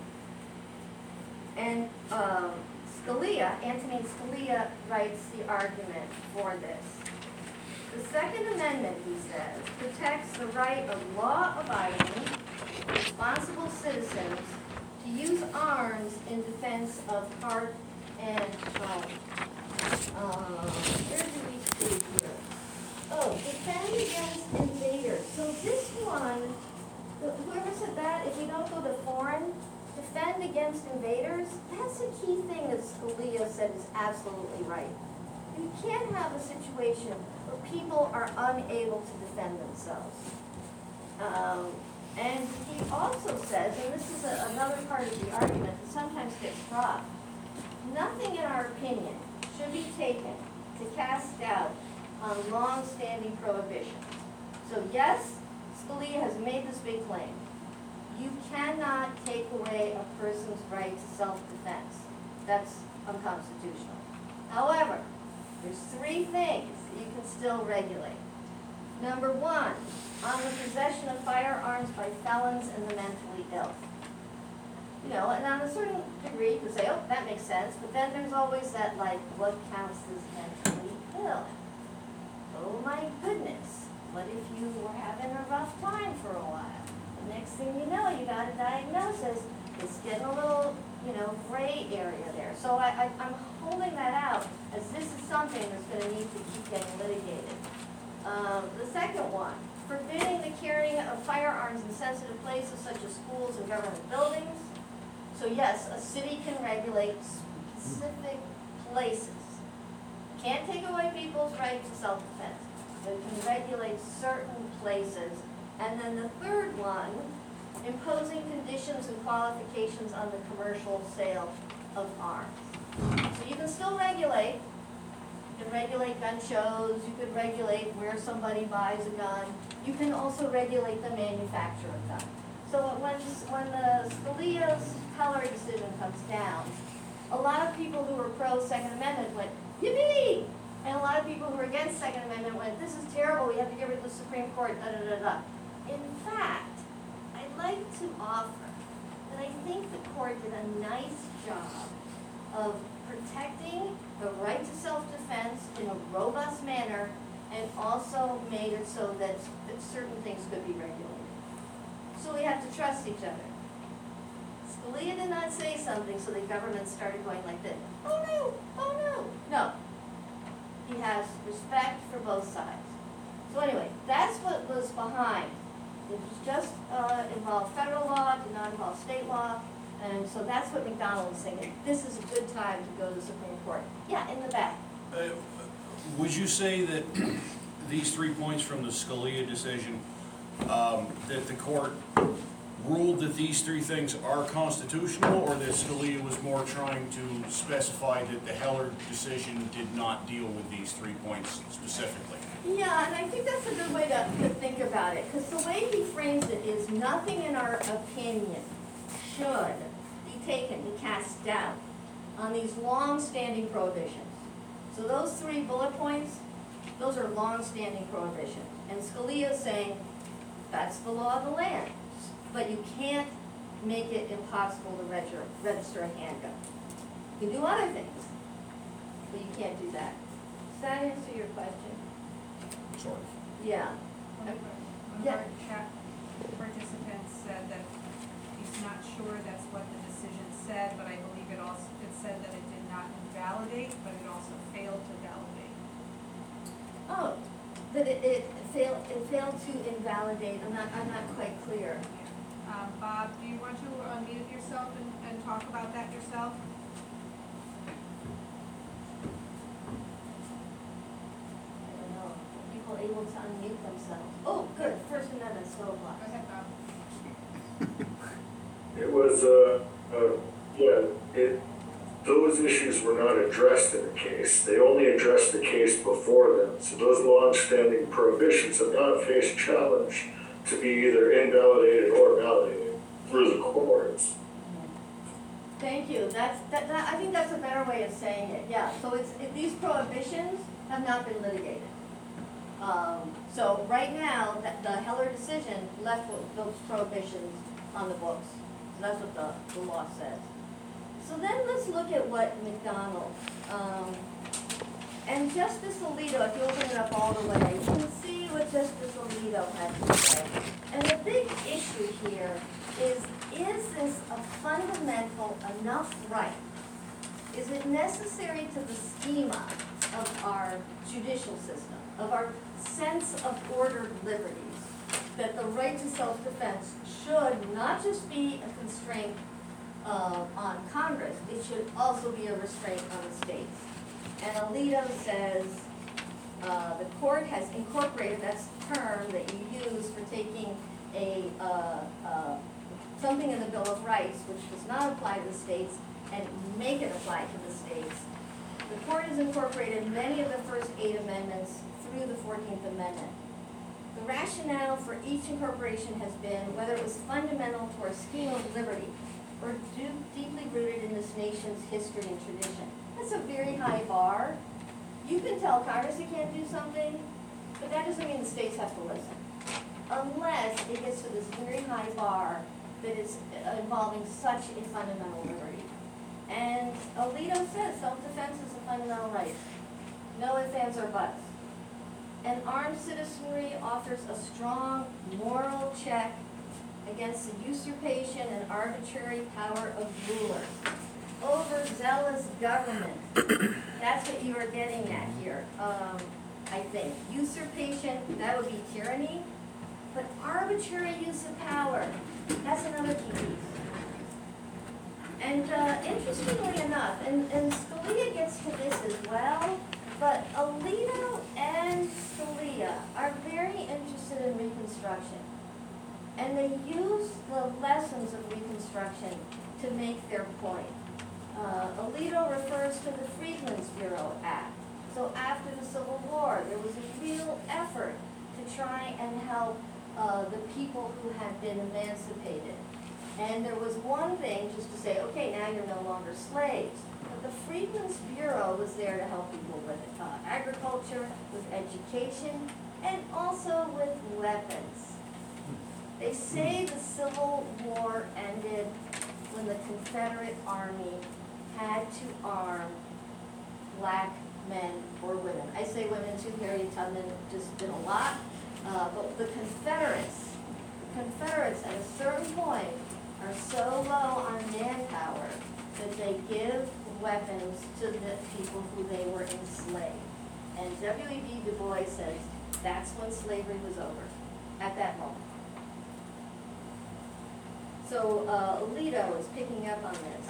And, um, Scalia, Antonin Scalia writes the argument for this. The Second Amendment, he says, protects the right of law-abiding, responsible citizens to use arms in defense of heart and home. Uh, where do we see here? Oh, defend against invaders. So this one, whoever said that, if we don't go to foreign, defend against invaders, that's a key thing that Scalia said is absolutely right. You can't have a situation where people are unable to defend themselves. Um, And he also says, and this is a, another part of the argument that sometimes gets dropped, nothing in our opinion should be taken to cast doubt on long-standing prohibitions. So yes, Scalia has made this big claim. You cannot take away a person's right to self-defense. That's unconstitutional. However, there's three things you can still regulate. Number one, on the possession of firearms by felons and the mentally ill. You know, and on a certain degree, you can say, oh, that makes sense, but then there's always that, like, what counts as mentally ill? Oh my goodness, what if you were having a rough time for a while? The next thing you know, you got a diagnosis, it's getting a little, you know, gray area there. So I, I, I'm holding that out as this is something that's gonna need to keep getting litigated. Um, the second one, forbidding the carrying of firearms in sensitive places such as schools and government buildings. So yes, a city can regulate specific places. Can't take away people's right to self-defense, but it can regulate certain places. And then the third one, imposing conditions and qualifications on the commercial sale of arms. So you can still regulate. You can regulate gun shows, you could regulate where somebody buys a gun. You can also regulate the manufacture of guns. So when, when the Scalia's Heller decision comes down, a lot of people who were pro-Second Amendment went, yippee! And a lot of people who were against Second Amendment went, this is terrible, we have to get rid of the Supreme Court, da da da da. In fact, I'd like to offer that I think the court did a nice job of protecting the right to self-defense in a robust manner and also made it so that, that certain things could be regulated. So we have to trust each other. Scalia did not say something, so the government started going like this. Oh no, oh no. No. He has respect for both sides. So anyway, that's what was behind. It was just uh, involved federal law, did not involve state law, and so that's what McDonald was saying. This is a good time to go to the Supreme Court. Yeah, in the back. Uh, Would you say that these three points from the Scalia decision, um, that the court ruled that these three things are constitutional, or that Scalia was more trying to specify that the Heller decision did not deal with these three points specifically? Yeah, and I think that's a good way to, to think about it, because the way he frames it is nothing in our opinion should be taken, be cast doubt on these long-standing prohibitions. So those three bullet points, those are long-standing prohibitions. And Scalia is saying, that's the law of the land. But you can't make it impossible to register, register a handgun. You can do other things, but you can't do that. Does that answer your question? Sort of. Yeah. One of our- one of Yeah. our chat participants said that he's not sure that's what the decision said, but I believe it also, it said that it did not invalidate, but it also failed to validate. Oh, that it, it failed, it failed to invalidate, I'm not, I'm not quite clear. Um, Bob, do you want to unmute yourself and, and talk about that yourself? I don't know, are people able to unmute themselves? Oh, good, First Amendment still applies. Go ahead, Bob. It was, uh, uh, yeah, it, those issues were not addressed in the case. They only addressed the case before them. So those long-standing prohibitions have not faced challenge to be either invalidated or validated through the courts. Thank you, that's, that, that, I think that's a better way of saying it, yeah. So it's, it, these prohibitions have not been litigated. Um, so right now, the, the Heller decision left with those prohibitions on the books. So that's what the, the law says. So then let's look at what McDonald, um, and Justice Alito, if you open it up all the way, you can see what Justice Alito had to say. And the big issue here is, is this a fundamental enough right? Is it necessary to the schema of our judicial system, of our sense of ordered liberties, that the right to self-defense should not just be a constraint uh, on Congress, it should also be a restraint on the states? And Alito says, uh, the court has incorporated, that's the term that you use for taking a, uh, uh, something in the Bill of Rights which does not apply to the states and make it apply to the states. The court has incorporated many of the first eight amendments through the fourteenth Amendment. The rationale for each incorporation has been whether it was fundamental to our scheme of liberty or do- deeply rooted in this nation's history and tradition. That's a very high bar. You can tell Congress it can't do something, but that doesn't mean the states have to listen. Unless it gets to this very high bar that is involving such a fundamental liberty. And Alito says self-defense is a fundamental right. No ifs, ands, or buts. And armed citizenry offers a strong moral check against the usurpation and arbitrary power of rulers. Overzealous government, that's what you are getting at here, um, I think. Usurpation, that would be tyranny, but arbitrary use of power, that's another key piece. And uh, interestingly enough, and, and Scalia gets to this as well, but Alito and Scalia are very interested in Reconstruction. And they use the lessons of Reconstruction to make their point. Uh, Alito refers to the Freedmen's Bureau Act. So after the Civil War, there was a real effort to try and help uh, the people who had been emancipated. And there was one thing just to say, okay, now you're no longer slaves. But the Freedmen's Bureau was there to help people with uh, agriculture, with education, and also with weapons. They say the Civil War ended when the Confederate Army had to arm black men or women. I say women too, Harriet Tubman just did a lot. Uh, but the Confederates, the Confederates at a certain point are so low on manpower that they give weapons to the people who they were enslaved. And W E B Du Bois says that's when slavery was over, at that moment. So uh, Alito is picking up on this.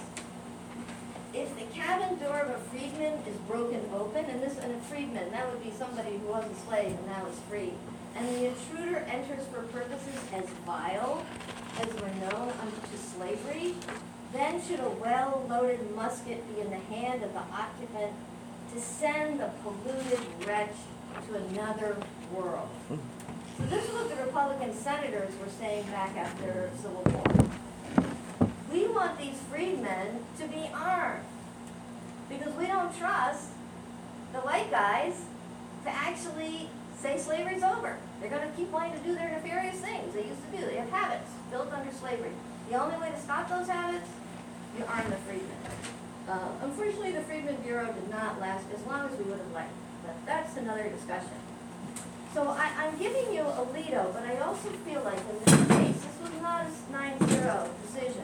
If the cabin door of a freedman is broken open, and this, and a freedman, that would be somebody who was a slave and now is free, and the intruder enters for purposes as vile as were known unto slavery, then should a well-loaded musket be in the hand of the occupant to send the polluted wretch to another world. So this is what the Republican senators were saying back after Civil War. We want these freedmen to be armed because we don't trust the white guys to actually say slavery's over. They're going to keep wanting to do their nefarious things they used to do. They have habits built under slavery. The only way to stop those habits, you arm the freedmen. Uh, unfortunately, the Freedmen Bureau did not last as long as we would have liked, but that's another discussion. So I, I'm giving you Alito, but I also feel like in this case, this was not a nine zero decision.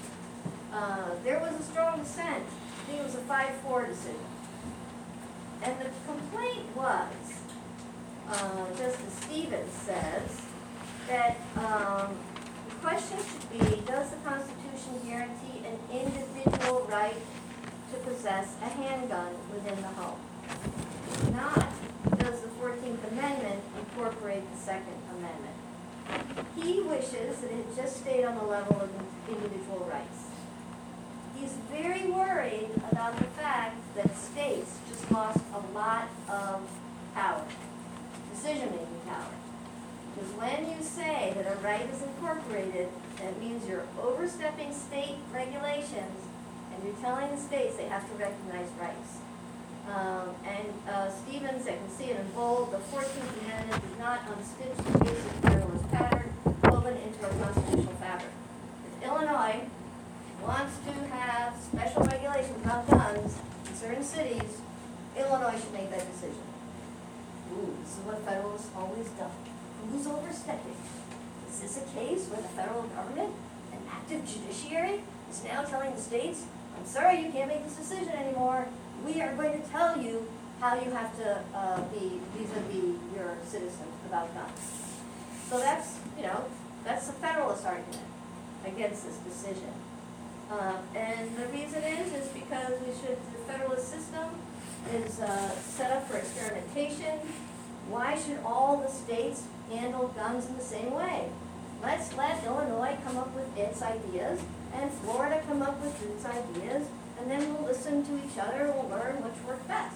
Uh, there was a strong dissent. I think it was a five four decision. And the complaint was, uh, Justice Stevens says, that um, the question should be, does the Constitution guarantee an individual right to possess a handgun within the home? Not, does the fourteenth Amendment incorporate the Second Amendment? He wishes that it just stayed on the level of individual rights. He's very worried about the fact that states just lost a lot of power, decision-making power. Because when you say that a right is incorporated, that means you're overstepping state regulations and you're telling the states they have to recognize rights. Um, and uh, Stevens, I can see it in bold, the fourteenth Amendment does not unstitch the basic federalist pattern woven into our constitutional fabric. If Illinois wants to have special regulations about guns in certain cities, Illinois should make that decision. Ooh, this is what federalists always done. Who's overstepping? Is this a case where the federal government, an active judiciary, is now telling the states, I'm sorry, you can't make this decision anymore. We are going to tell you how you have to uh, be vis-a-vis your citizens about guns. So that's, you know, that's the federalist argument against this decision. Uh, and the reason is, is because we should, the federalist system is uh, set up for experimentation. Why should all the states handle guns in the same way? Let's let Illinois come up with its ideas and Florida come up with its ideas, and then we'll listen to each other, we'll learn which works best.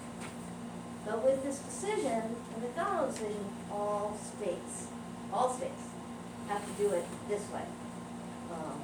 But with this decision, the McDonald decision, all states, all states have to do it this way. Um,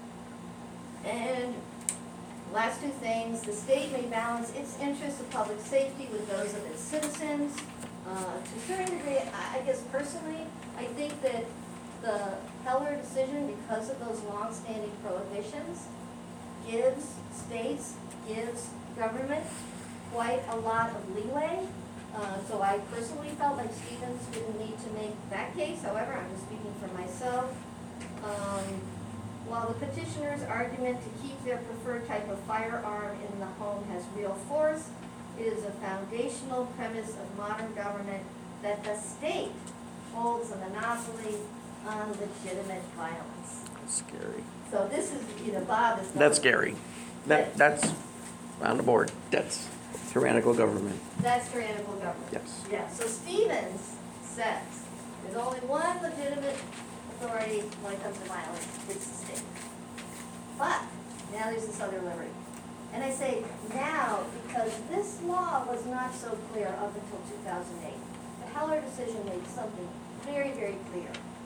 and last two things, the state may balance its interests of public safety with those of its citizens. Uh, to a certain degree, I, I guess personally, I think that the Heller decision, because of those long-standing prohibitions, gives states, gives government quite a lot of leeway. Uh, so I personally felt like Stevens didn't need to make that case. However, I'm just speaking for myself. Um, while the petitioner's argument to keep their preferred type of firearm in the home has real force, it is a foundational premise of modern government that the state holds a monopoly on legitimate violence. Scary. So this is, you know, Bob is. That's scary. That, that's on the board. That's tyrannical government. That's tyrannical government. Yes. Yeah, so Stevens says there's only one legitimate authority when it comes to violence, it's the state. But now there's this other liberty. And I say now because this law was not so clear up until two thousand eight. The Heller decision made something very, very clear.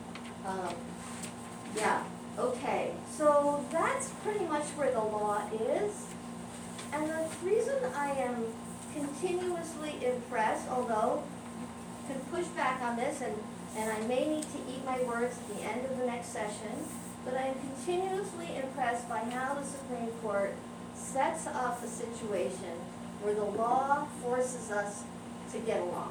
Um, yeah, okay, so that's pretty much where the law is. And the reason I am continuously impressed, although I can push back on this, and, and I may need to eat my words at the end of the next session, but I am continuously impressed by how the Supreme Court sets up a situation where the law forces us to get along.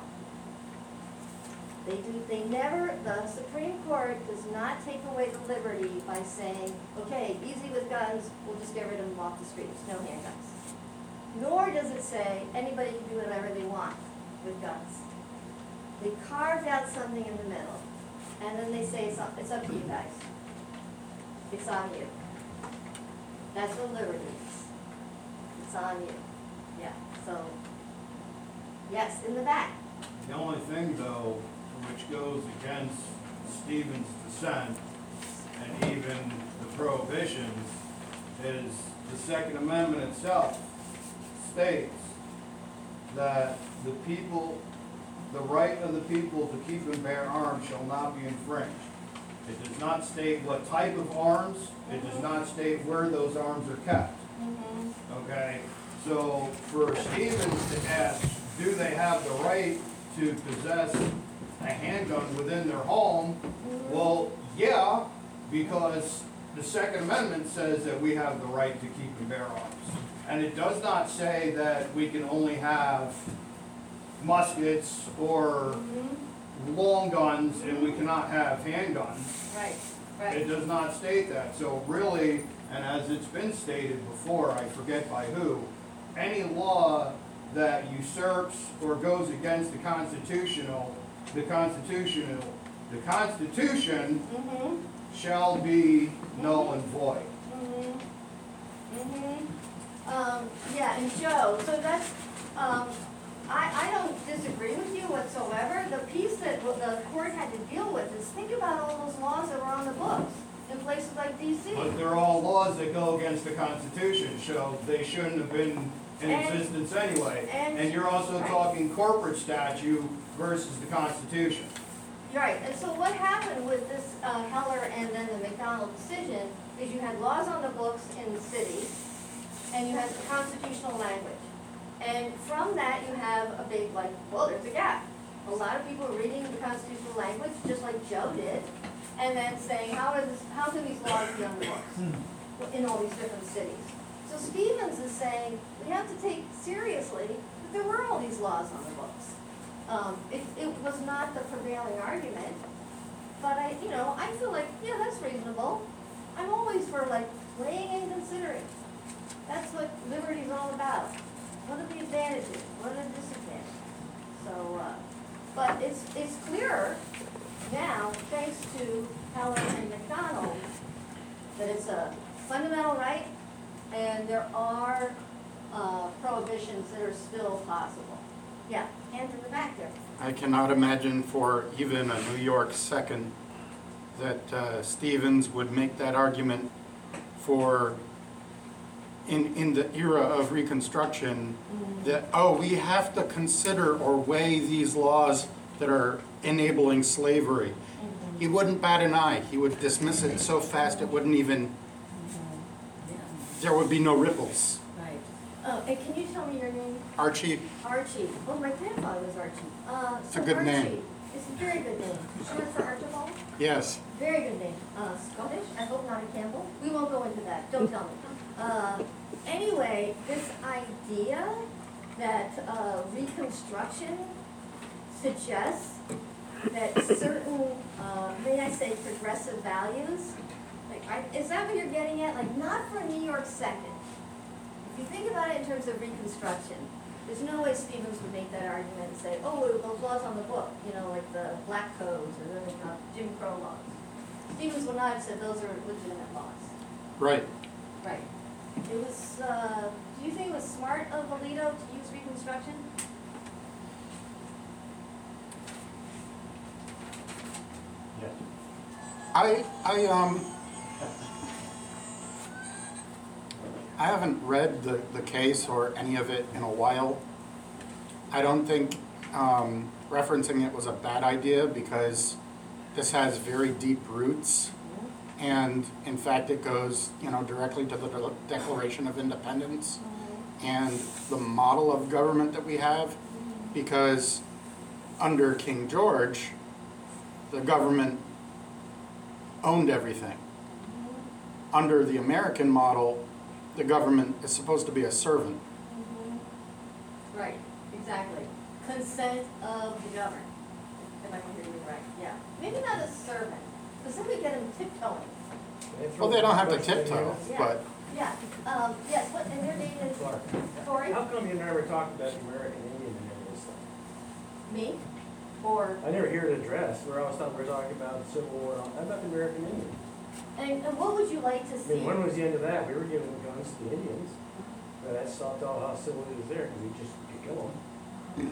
They do, they never, the Supreme Court does not take away the liberty by saying, okay, easy with guns, we'll just get rid of them off the streets, no handguns. Nor does it say anybody can do whatever they want with guns. They carved out something in the middle, and then they say it's up, it's up to you guys. It's on you. That's what liberty is. It's on you. Yeah, so, yes, in the back. The only thing though, which goes against Stevens' dissent and even the prohibitions, is the Second Amendment itself states that the people, the right of the people to keep and bear arms shall not be infringed. It does not state what type of arms, it does not state where those arms are kept. Okay, so for Stevens to ask, do they have the right to possess a handgun within their home? Well, yeah, because the Second Amendment says that we have the right to keep and bear arms. And it does not say that we can only have muskets or long guns and we cannot have handguns. Right, right. It does not state that. So really, and as it's been stated before, I forget by who, any law that usurps or goes against the constitutional, the constitutional, the Constitution Mm-hmm. shall be null and void. Mm-hmm. Mm-hmm. Um, yeah, and Joe, so that's, um, I, I don't disagree with you whatsoever. The piece that the court had to deal with is think about all those laws that were on the books in places like D C. But they're all laws that go against the Constitution, so they shouldn't have been in And- existence anyway. and- And you're also right. talking corporate statute versus the Constitution. Right, and so what happened with this uh, Heller and then the McDonald decision is you had laws on the books in the cities, and you had constitutional language. And from that, you have a big, like, well, there's a gap. A lot of people are reading the constitutional language, just like Joe did, and then saying, how is this, how can these laws be on the books in all these different cities? So Stevens is saying, we have to take seriously that there were all these laws on the books. Um, it, it was not the prevailing argument, but I, you know, I feel like, yeah, that's reasonable. I'm always for like weighing and considering. That's what liberty's all about. What are the advantages? What are the disadvantages? So, uh, but it's, it's clearer now, thanks to Heller and McDonald, that it's a fundamental right, and there are, uh, prohibitions that are still possible. Yeah, hands in the back there. I cannot imagine for even a New York second that uh, Stevens would make that argument for, in, in the era of Reconstruction, that, oh, we have to consider or weigh these laws that are enabling slavery. He wouldn't bat an eye. He would dismiss it so fast it wouldn't even, there would be no ripples. Right. Oh, and can you tell me your name? Archie, Archie. Oh, my grandfather was Archie. Uh, It's so a good Archie, name. It's a very good name. Short for Archibald? yes. Very good name. Uh, Scottish? I hope not a Campbell. We won't go into that. Don't tell me. Uh, anyway, this idea that uh, Reconstruction suggests that certain, uh, may I say, progressive values, like, I, is that what you're getting at? Like, not for New York second. If you think about it in terms of Reconstruction, there's no way Stevens would make that argument and say, oh, those laws on the book, you know, like the black codes or the uh, Jim Crow laws. Stevens would not have said those are legitimate laws. Right. Right. It was, uh, do you think it was smart of Alito to use Reconstruction? Yes. I, I, um, I haven't read the, the case or any of it in a while. I don't think, um, referencing it was a bad idea because this has very deep roots. And in fact, it goes, you know, directly to the De- Declaration of Independence and the model of government that we have, because under King George, the government owned everything. Under the American model, the government is supposed to be a servant. Right, exactly. Consent of the governed, if I can hear you right, yeah. Maybe not a servant, because then we get them tiptoeing. Well, they don't have to tiptoe, Yeah. but Yeah, um, yes, what, and your name is Clark. Corey? How come you never talked about the American Indian and any of this stuff? Me? Or, I never hear it addressed. We're always talking, we're talking about the Civil War. How about the American Indian? and, and what would you like to I see? mean, when was the end of that? We were giving guns to the Indians. But that stopped all hostility was there because we just could kill them.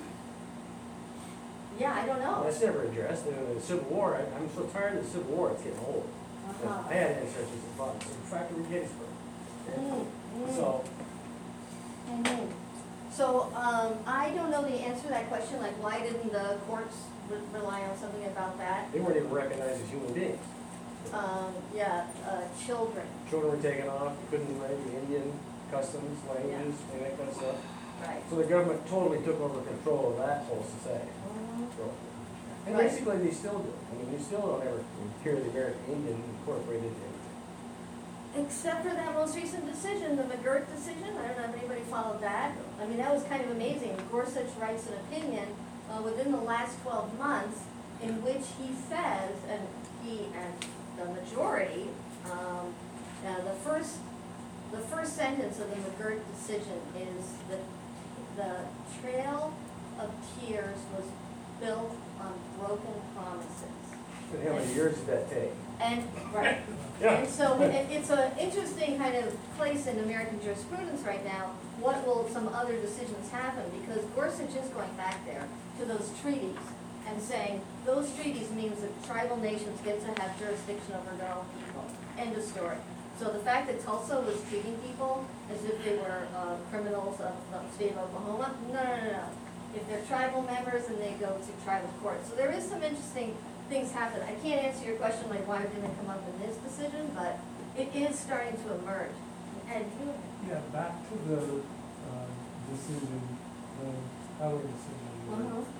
Yeah, I don't know. That's never addressed. And the Civil War, I, I'm so tired of the Civil War, it's getting old. Uh-huh. I had ancestors that fought in the factory in Gettysburg. Mm, mm. So, Mhm. So, um, I don't know the answer to that question, like why didn't the courts re- rely on something about that? they weren't even recognized as human beings. Um, yeah, uh, children, Children were taken off, you couldn't write the Indian customs, languages, any of that kind of stuff. right. So the government totally took over control of that whole society. Mhm. So- And Right. basically, they still do. I mean, you still don't ever hear the American Indian incorporated in anything. Except for that most recent decision, the McGirt decision, I don't know if anybody followed that. I mean, that was kind of amazing. Gorsuch writes an opinion, uh, within the last twelve months in which he says, and he and the majority, um, uh, the first, the first sentence of the McGirt decision is that the Trail of Tears was built on broken promises. And how many years did that take? And, right, Yeah. and so it, it's an interesting kind of place in American jurisprudence right now. What will some other decisions happen? Because Gorsuch is going back there to those treaties and saying, those treaties means that tribal nations get to have jurisdiction over their own people. End of story. So the fact that Tulsa was treating people as if they were uh, criminals of the state of Oklahoma, no, no, no, no. If they're tribal members, then they go to tribal court. So there is some interesting things happen. I can't answer your question like why it didn't come up in this decision, but it is starting to emerge. And you, Yeah, back to the, uh, decision, the Heller decision. where, uh-huh. um,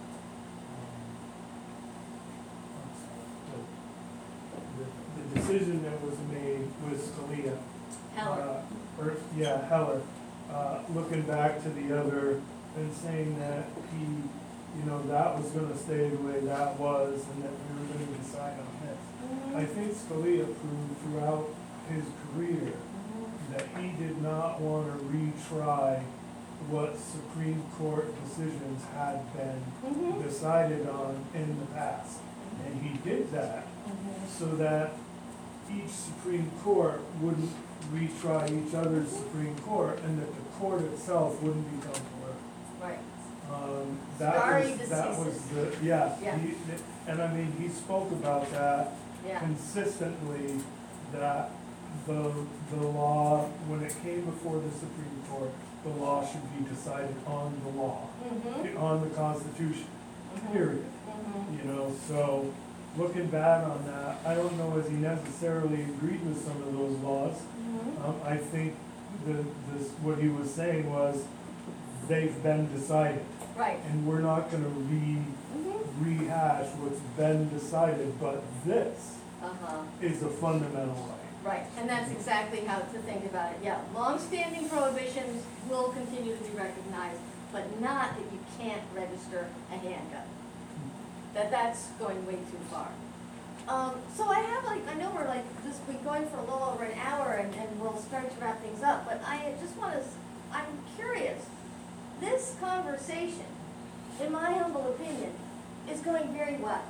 I'm sorry, the, the, the decision that was made with Scalia. Heller. uh, Or, yeah, Heller, uh, looking back to the other and saying that he, you know, that was gonna stay the way that was and that we were gonna decide on this. I think Scalia proved throughout his career that he did not wanna retry what Supreme Court decisions had been decided on in the past. And he did that so that each Supreme Court wouldn't retry each other's Supreme Court and that the court itself wouldn't become political. Right. Um, that Stare was, that was decisis. the, yeah, Yeah. he, and I mean, he spoke about that Yeah. consistently, that the, the law, when it came before the Supreme Court, the law should be decided on the law, Mhm. on the Constitution, period. Mhm. You know, so, looking back on that, I don't know if he necessarily agreed with some of those laws. Mhm. Um, I think the, this, what he was saying was, they've been decided. Right. And we're not gonna re, Mhm. rehash what's been decided, but this Uh-huh. is a fundamental right. Right, and that's exactly how to think about it, yeah. Long-standing prohibitions will continue to be recognized, but not that you can't register a handgun. That that's going way too far. Um, so I have like, I know we're like, just been going for a little over an hour and, and we'll start to wrap things up, but I just wanna, s- I'm curious. This conversation, in my humble opinion, is going very well.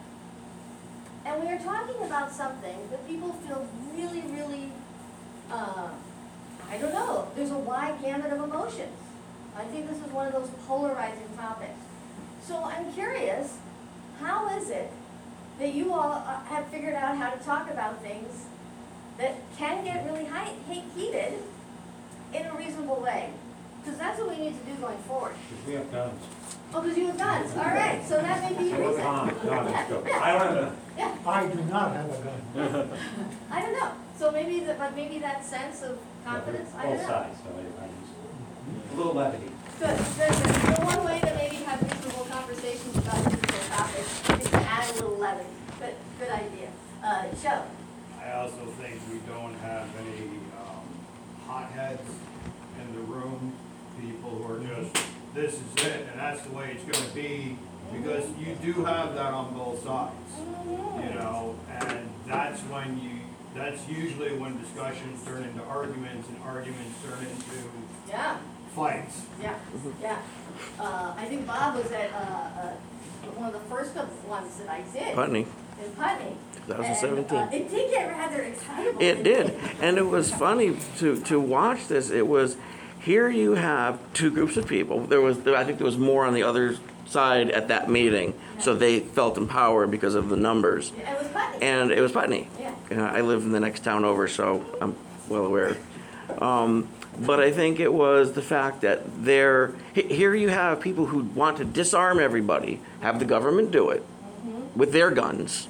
And we are talking about something that people feel really, really, uh, I don't know, there's a wide gamut of emotions. I think this is one of those polarizing topics. So I'm curious, how is it that you all uh, have figured out how to talk about things that can get really high, he- heated in a reasonable way? Because that's what we need to do going forward. We have guns. Oh, because you have guns, all right, so that may be a reason. No, no, let's go. I don't have a Yeah. I do not have a gun. I don't know, so maybe, the- but maybe that sense of confidence, I don't know. Both sides, so I, I just, a little levity. Good, good, good. So one way to maybe have reasonable conversations about difficult topics is to add a little levity. Good, good idea. Uh, Joe? I also think we don't have any, um, hotheads in the room, people who are just, this is it, and that's the way it's gonna be, because you do have that on both sides, you know, and that's when you, that's usually when discussions turn into arguments, and arguments turn into Yeah. fights. Yeah, yeah. Uh, I think Bob was at, uh, uh, one of the first of- ones that I did. Putney. In Putney. twenty seventeen. And, uh, it did get rather excitable. It did, and it was funny to, to watch this. It was, here you have two groups of people. There was, I think there was more on the other side at that meeting, so they felt empowered because of the numbers. It was Putney. And it was Putney. Yeah. Uh, I live in the next town over, so I'm well aware. Um, but I think it was the fact that there, he- here you have people who want to disarm everybody, have the government do it with their guns.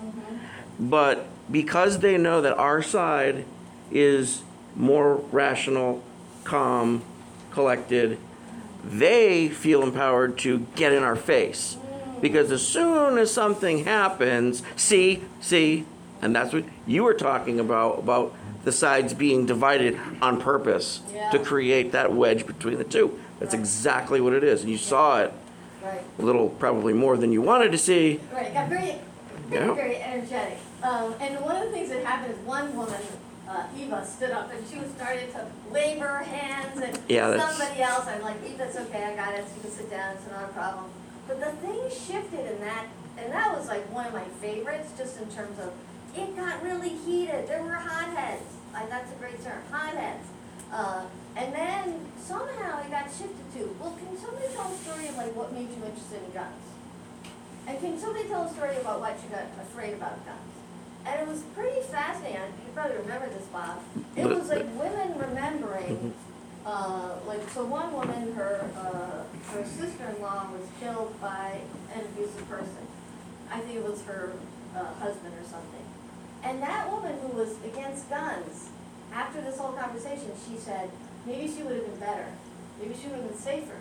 But because they know that our side is more rational, calm, collected, they feel empowered to get in our face. Because as soon as something happens, see, see, and that's what you were talking about, about the sides being divided on purpose to create that wedge between the two. That's exactly what it is. And you saw it Right. a little, probably more than you wanted to see. Right, it got very, very, Yeah. very energetic. Um, and one of the things that happened is one woman, uh, Eva, stood up and she was started to wave her hands and Yeah, that's- somebody else, I'm like, Eva, that's okay, I got it, you can sit down, it's not a problem. But the thing shifted in that, and that was like one of my favorites, just in terms of, it got really heated, there were hotheads. I, that's a great term, hotheads. Uh, and then somehow it got shifted to, well, can somebody tell a story of like what made you interested in guns? And can somebody tell a story about what you got afraid about guns? And it was pretty fascinating. You probably remember this, Bob. It was like women remembering, uh, like, so one woman, her, uh, her sister-in-law was killed by an abusive person. I think it was her, uh, husband or something. And that woman who was against guns, after this whole conversation, she said, maybe she would have been better. Maybe she would have been safer.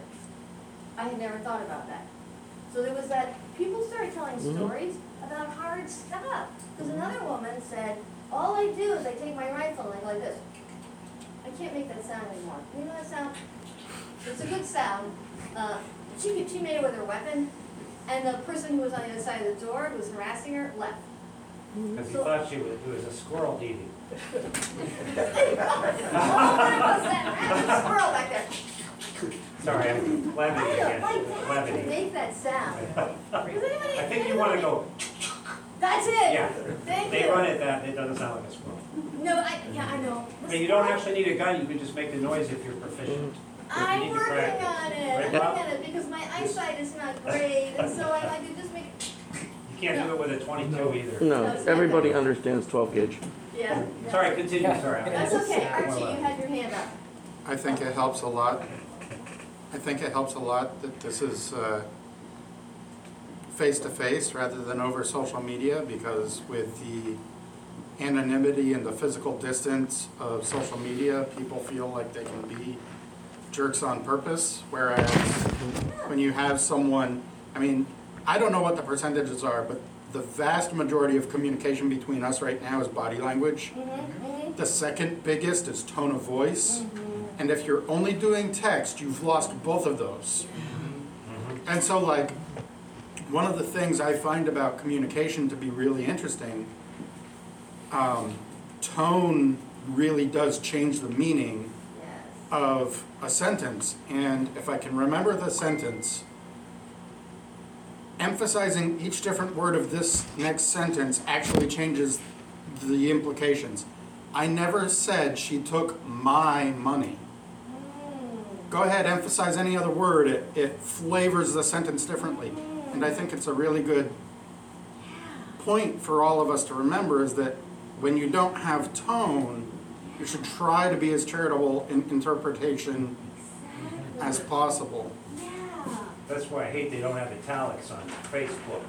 I had never thought about that. So there was that, people started telling Mhm. stories about hard stuff. Because another woman said, all I do is I take my rifle and I go like this. I can't make that sound anymore. You know that sound? It's a good sound. Uh, she could, she made it with her weapon, and the person who was on the other side of the door, who was harassing her, left. Because he So- thought she was, it was a squirrel eating. There's a squirrel back there. Sorry, I'm levity I again, don't like that to levity. make that sound. Does anybody? I think you wanna go, That's it. yeah. Thank They you. run it that, it doesn't sound like a squirrel. No, I, yeah, I know. I mean, you don't actually need a gun, you can just make the noise if you're proficient. If you I'm need to working practice. on it, Right, I'm Bob? working on it, because my eyesight is not great, and so I like to just make, You can't do it with a twenty-two either. No, everybody understands twelve gauge. yeah. Sorry, continue, sorry. That's okay, Archie, you had your hand up. I think it helps a lot. I think it helps a lot that this is uh, face-to-face rather than over social media, because with the anonymity and the physical distance of social media, people feel like they can be jerks on purpose, whereas when you have someone, I mean, I don't know what the percentages are, but the vast majority of communication between us right now is body language. The second biggest is tone of voice. And if you're only doing text, you've lost both of those. And so, like, one of the things I find about communication to be really interesting, um, tone really does change the meaning of a sentence. And if I can remember the sentence, emphasizing each different word of this next sentence actually changes the implications. I never said she took my money. Go ahead, emphasize any other word. It, it flavors the sentence differently. And I think it's a really good point for all of us to remember, is that when you don't have tone, you should try to be as charitable in interpretation as possible. That's why I hate they don't have italics on Facebook.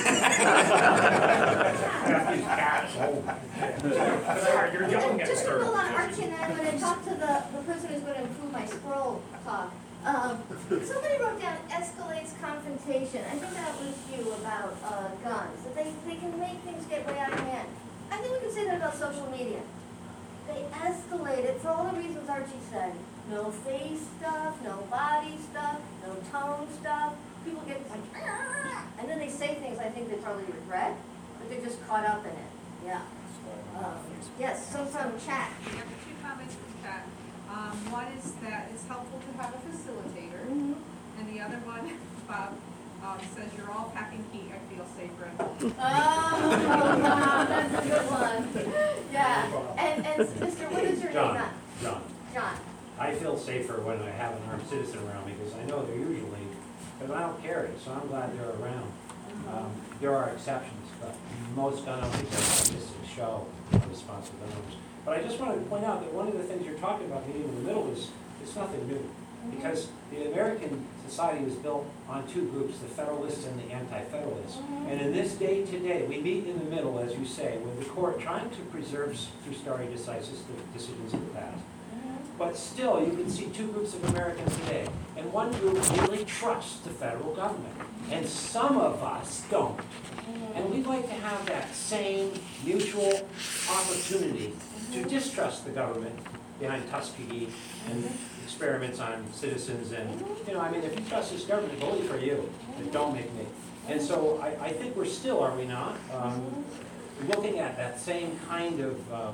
You're yelling at Just to go on Archie and I, when I talked to the, the person who's gonna improve my scroll talk, um, somebody wrote down escalates confrontation. I think that was you about, uh, guns, that they, they can make things get way out of hand. I think we can say that about social media. They escalate it for all the reasons Archie said. No face stuff, no body stuff, no tone stuff. People get like, "Argh!" And then they say things I think they probably regret, but they're just caught up in it. Yeah. Um, yes, some from chat. We have two comments from chat. Um, one is that it's helpful to have a facilitator, Mhm. and the other one, Bob, um, says you're all packing heat, I feel safer at home. Oh, wow, that's a good one. Yeah, and, and Mister, what is your name? John, Not- John. John. I feel safer when I have an armed citizen around me, because I know they're usually, because I don't carry, so I'm glad they're around. Um, There are exceptions, but most gun owners are just a show of responsible gun owners. But I just wanted to point out that one of the things you're talking about meeting in the middle is, it's nothing new. Because the American society was built on two groups, the Federalists and the Anti-Federalists. And in this day today, we meet in the middle, as you say, with the court trying to preserve through stare decisis the decisions of the past. But still, you can see two groups of Americans today. And one group really trusts the federal government. And some of us don't. And we'd like to have that same mutual opportunity to distrust the government behind Tuskegee and experiments on citizens. And, you know, I mean, if you trust this government, vote for you, but don't make me. And so I, I think we're still, are we not, um, looking at that same kind of um,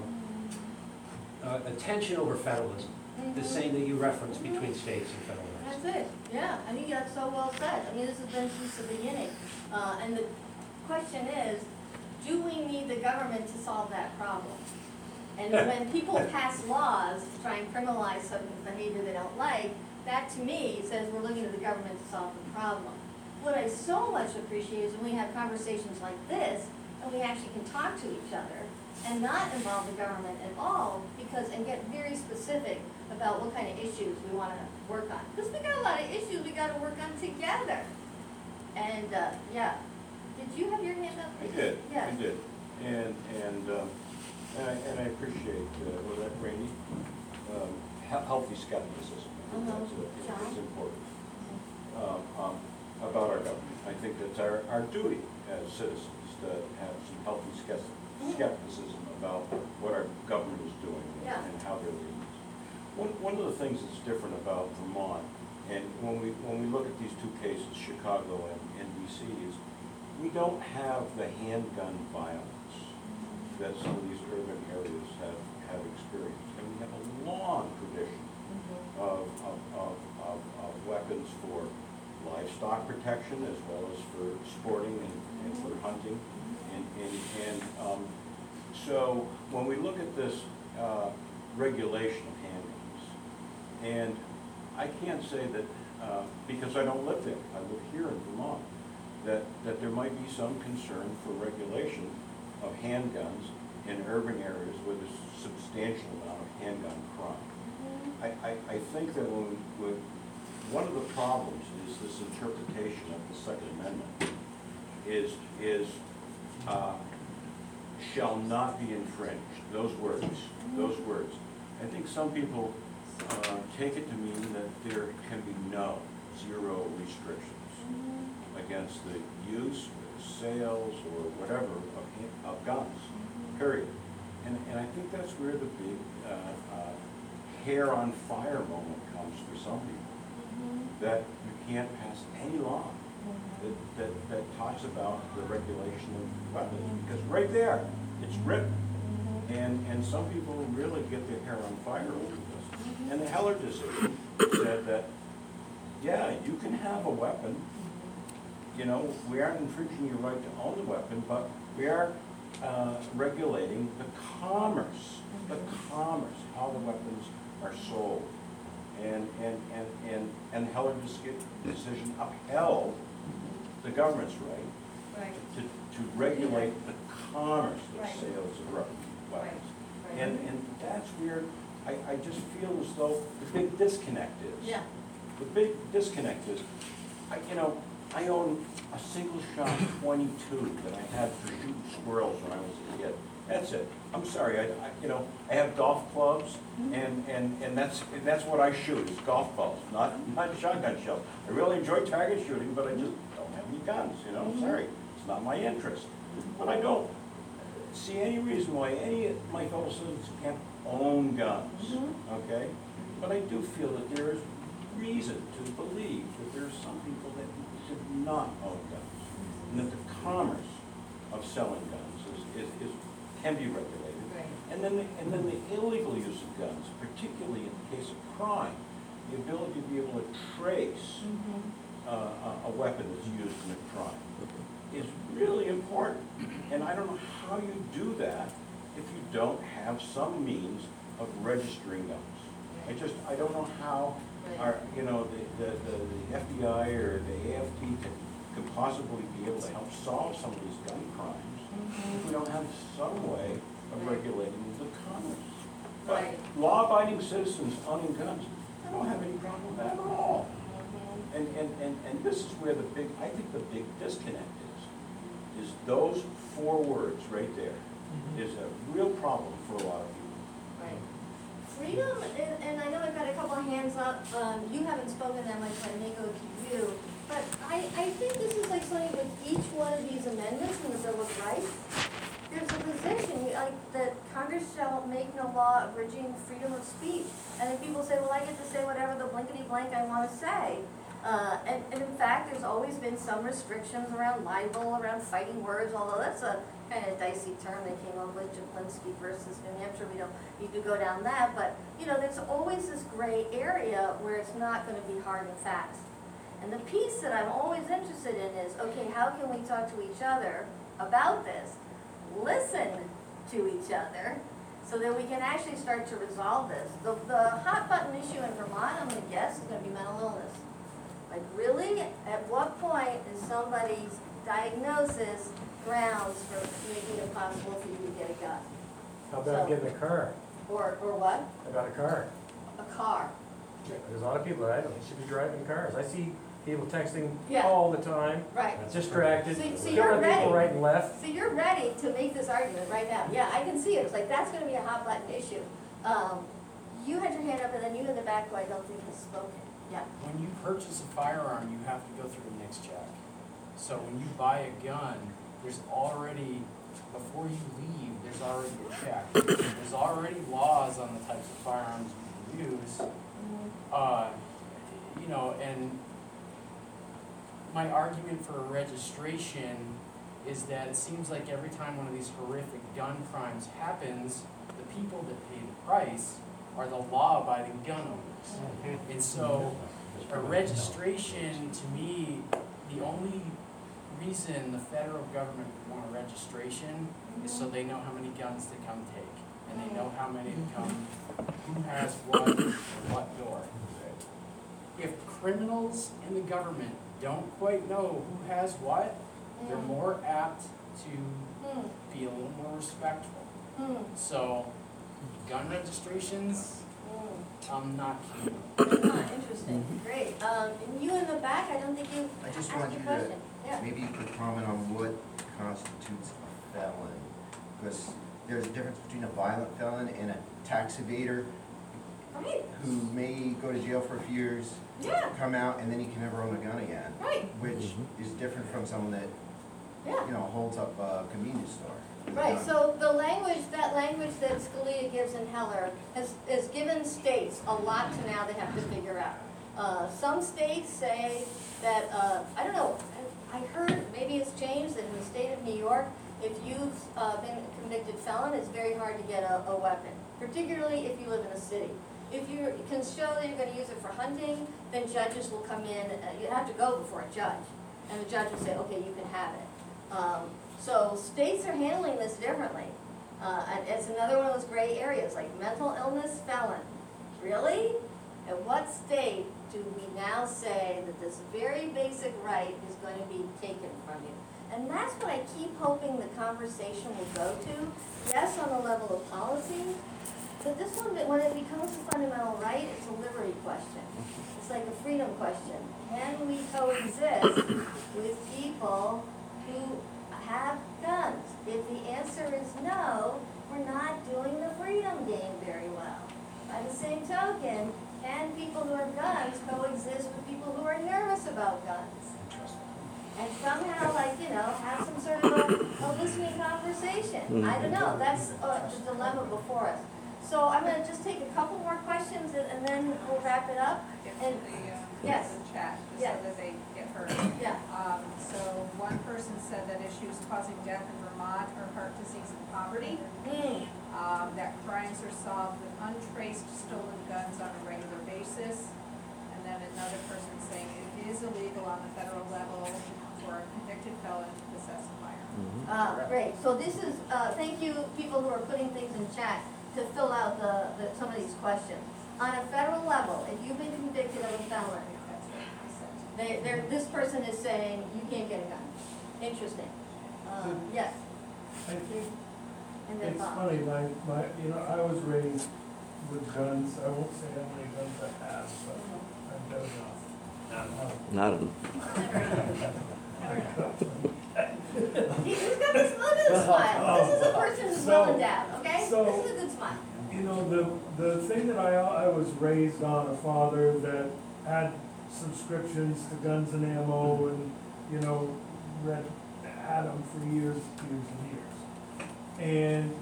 uh, attention over federalism, the same that you referenced between states and federal rights. That's it, yeah, I think that's so well said. I mean, this has been since the beginning. Uh, and the question is, do we need the government to solve that problem? And when people pass laws to try and criminalize some behavior they don't like, that to me says we're looking at the government to solve the problem. What I so much appreciate is when we have conversations like this, and we actually can talk to each other and not involve the government at all, because, and get very specific about what kind of issues we want to work on. Because we got a lot of issues we got to work on together. And, uh, yeah. Did you have your hand up? I did, Yes. I did. And, and, um, and I, and I appreciate, uh, was that Randy? Um, he- healthy skepticism. I think Uh-huh. that's, a- John? that's important. Um, um, about our government. I think that's our, our duty as citizens to have some healthy skeptic- skepticism about what our government is doing and- Yeah. and how they're leading us. One, one of the things that's different about Vermont, and when we, when we look at these two cases, Chicago and, and D C, is we don't have the handgun violence that some of these urban areas have, have experienced. And we have a long tradition of, of, of, of, of weapons for livestock protection as well as for sporting and, and for hunting. And, and, and um, so when we look at this uh, regulation of handguns, and I can't say that, uh, because I don't live there, I live here in Vermont, that, that there might be some concern for regulation of handguns in urban areas where there's a substantial amount of handgun crime. I, I, I think that when, when, one of the problems is this interpretation of the Second Amendment is, is uh, shall not be infringed, those words, those words. I think some people uh, take it to mean that there can be no, zero restrictions against the use, or sales, or whatever of, of guns, period. And, and I think that's where the big uh, uh, hair on fire moment comes for some people, that you can't pass any law that, that, that talks about the regulation of weapons, because right there, it's written. And, and some people really get their hair on fire over this. And the Heller decision said that, yeah, you can have a weapon. You know, we aren't infringing your right to own the weapon, but we are uh, regulating the commerce, the commerce, how the weapons are sold. And, and, and, and, and Heller decision upheld the government's right, Right. to, to regulate the commerce of Right. sales of weapons. Right. Right. And, and that's where I, I just feel as though the big disconnect is. Yeah. The big disconnect is, I, you know, I own a single shot twenty-two that I had for shooting squirrels when I was a kid. That's it. I'm sorry, I, I, you know, I have golf clubs, and, and, and that's, and that's what I shoot, is golf balls, not, not shotgun shells. I really enjoy target shooting, but I just don't have any guns, you know, sorry, it's not my interest. But I don't see any reason why any of my fellow citizens can't own guns, okay? But I do feel that there is reason to believe that there are some people that should not own guns, and that the commerce of selling guns is, is, is can be regulated. Right. And then, the, and then the illegal use of guns, particularly in the case of crime, the ability to be able to trace uh, a, a weapon that's used in a crime is really important. And I don't know how you do that if you don't have some means of registering guns. I just, I don't know how our, you know, the, the, the, the F B I or the A F T could, could possibly be able to help solve some of these gun crimes if we don't have some way of regulating the commerce. But Right. law-abiding citizens owning guns, I don't have any problem with that at all. And, and, and, and this is where the big, I think the big disconnect is, is those four words right there is a real problem for a lot of people. Right. Freedom, and, and I know I've got a couple of hands up, um, you haven't spoken that much, so I may go to you. But I, I think this is like something with each one of these amendments in the Bill of Rights. There's a position, like, that Congress shall make no law abridging freedom of speech. And then people say, well, I get to say whatever the blankety blank I want to say. Uh, and, and in fact, there's always been some restrictions around libel, around fighting words, although that's a kind of dicey term they came up with, Japlinski versus New Hampshire. We don't need to go down that. But, you know, there's always this gray area where it's not going to be hard and fast. And the piece that I'm always interested in is, okay, how can we talk to each other about this? Listen to each other so that we can actually start to resolve this. The, the hot button issue in Vermont, I'm gonna guess, is gonna be mental illness. Like, really, at what point is somebody's diagnosis grounds for making it possible for you to get a gun? How about So- getting a car? Or, or what? How about a car? A car. There's a lot of people that I don't should be driving cars. I see people texting Yeah. all the time. Right. Distracted. So, so There you're are ready. people right and left. So you're ready to make this argument right now. Yeah, I can see it. It's like, that's gonna be a hot button issue. Um, you had your hand up, and then you in the back who I don't think has spoken. Yeah. When you purchase a firearm, you have to go through a NICS check. So when you buy a gun, there's already, before you leave, there's already a check. There's already laws on the types of firearms you use. Uh, you know, and my argument for registration is that it seems like every time one of these horrific gun crimes happens, the people that pay the price are the law-abiding gun owners. And so a registration, to me, the only reason the federal government would want a registration is so they know how many guns to come take. And they know how many to come, who has what, or what door. If criminals in the government don't quite know who has what, they're more apt to be a little more respectful. So, gun registrations, I'm not keen. Ah, interesting, great. Um, and you in the back, I don't think you I just asked want a you question. Yeah. to, maybe you could comment on what constitutes a felon. Because there's a difference between a violent felon and a tax evader Right. who may go to jail for a few years, Yeah. come out, and then he can never own a gun again. Right. Which is different from someone that, Yeah. you know, holds up a convenience store. with a Right, gun. so the language, that language that Scalia gives in Heller has, has given states a lot to now they have to figure out. Uh, some states say that, uh, I don't know, I I heard, maybe it's changed, that in the state of New York, if you've, uh, been a convicted felon, it's very hard to get a, a weapon, particularly if you live in a city. If you can show that you're gonna use it for hunting, then judges will come in, uh, you have to go before a judge, and the judge will say, okay, you can have it. Um, So states are handling this differently. Uh, and it's another one of those gray areas, like mental illness felon. Really? At what state do we now say that this very basic right is going to be taken from you? And that's what I keep hoping the conversation will go to. Yes, on the level of policy, But this one, when it becomes a fundamental right, it's a liberty question. It's like a freedom question. Can we coexist with people who have guns? If the answer is no, we're not doing the freedom game very well. By the same token, can people who have guns coexist with people who are nervous about guns? And somehow, like, you know, have some sort of a, a listening conversation. I don't know, that's uh, the dilemma before us. So I'm gonna just take a couple more questions and, and then we'll wrap it up. And, The, uh, yes. the chat, just Yes. so that they get heard. Yeah. Um, so one person said that issues causing death in Vermont are heart disease and poverty. Mm. Um, that crimes are solved with untraced stolen guns on a regular basis. And then another person saying it is illegal on the federal level for a convicted felon to possess a firearm. Uh, great, so this is, uh, thank you, people who are putting things in chat to fill out the, the, some of these questions. On a federal level, if you've been convicted of a felony, they, they're, this person is saying you can't get a gun. Interesting. Um, yes, I think and then it's Bob. funny, my, my, you know, I was raised with guns. I won't say how many guns I have, but I've done enough. Not He- He's got this, look at this smile. This is a person who's So- well endowed, okay? so- This is a good smile. You know, the, the thing that I, I was raised on, a father that had subscriptions to Guns and Ammo and, you know, read, had them for years, years and years. And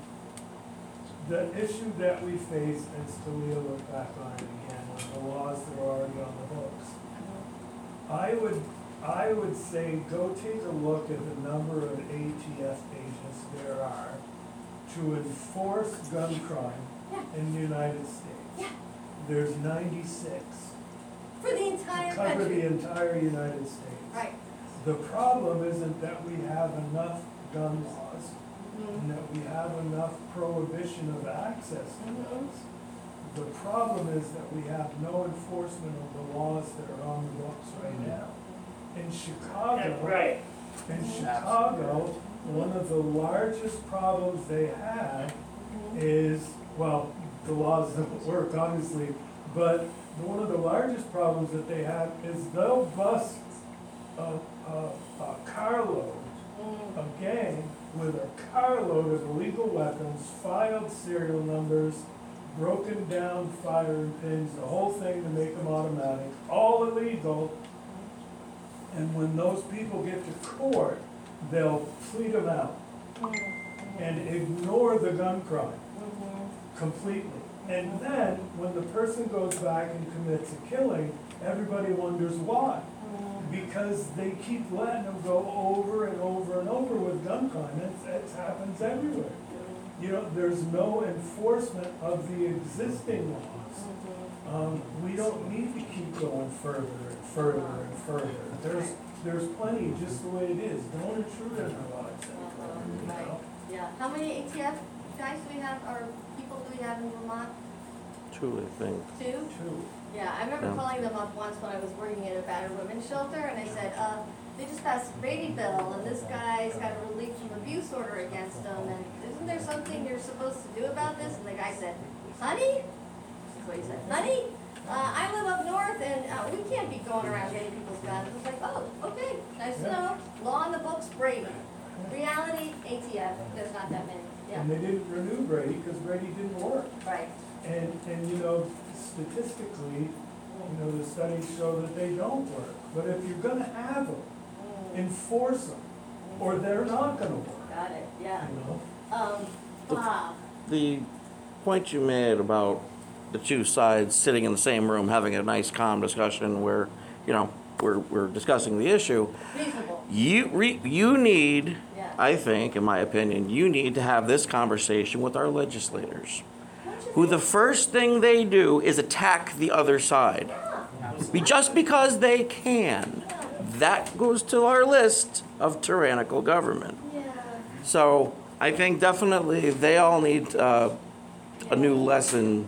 the issue that we face, and Scalia looked back on it again, on the laws that are already on the books. I would, I would say, go take a look at the number of A T F agents there are to enforce gun crime in the United States. Yeah. There's ninety-six. For the entire To cover country. the entire United States. Right. The problem isn't that we have enough gun laws Mhm. and that we have enough prohibition of access to Mhm. guns. The problem is that we have no enforcement of the laws that are on the books right now. In Chicago. Right. In Chicago, one of the largest problems they have is, well, the laws don't work, obviously, but one of the largest problems that they have is they'll bust a, a, a carload, a gang with a carload of illegal weapons, filed serial numbers, broken down firing pins, the whole thing to make them automatic, all illegal. And when those people get to court, they'll plead them out and ignore the gun crime completely. And then, when the person goes back and commits a killing, everybody wonders why. Because they keep letting them go over and over and over with gun crime. It's, it happens everywhere. You know, there's no enforcement of the existing laws. Um, we don't need to keep going further and further and further. There's, there's plenty just the way it is. Don't intrude in our lives any further, you know? Yeah, how many A T F guys do we have, or people do we have in Vermont? Two, I think. Two? Two. Yeah, I remember Yeah. calling them up once when I was working at a battered women's shelter, and I said, uh, they just passed a Brady bill, and this guy's got a relief from abuse order against him, and isn't there something you're supposed to do about this? And the guy said, honey? That's what he said, honey, uh, I live up north, and, uh, we can't be going around getting people's guns. I was like, oh, okay, nice to know. Law on the books, Brady. Reality, A T F, there's not that many, yeah. And they didn't renew Brady because Brady didn't work. Right. And, and you know, statistically, you know, the studies show that they don't work. But if you're gonna have them, enforce them, or they're not gonna work, Got it, yeah. you know? Um, Bob, The point you made about the two sides sitting in the same room, having a nice calm discussion where, you know, we're, we're discussing the issue. reasonable. You, re, you need, Yeah. I think, in my opinion, you need to have this conversation with our legislators, who the first thing they do is attack the other side. Be- Just because they can. That goes to our list of tyrannical government. Yeah. So I think definitely they all need uh, a new lesson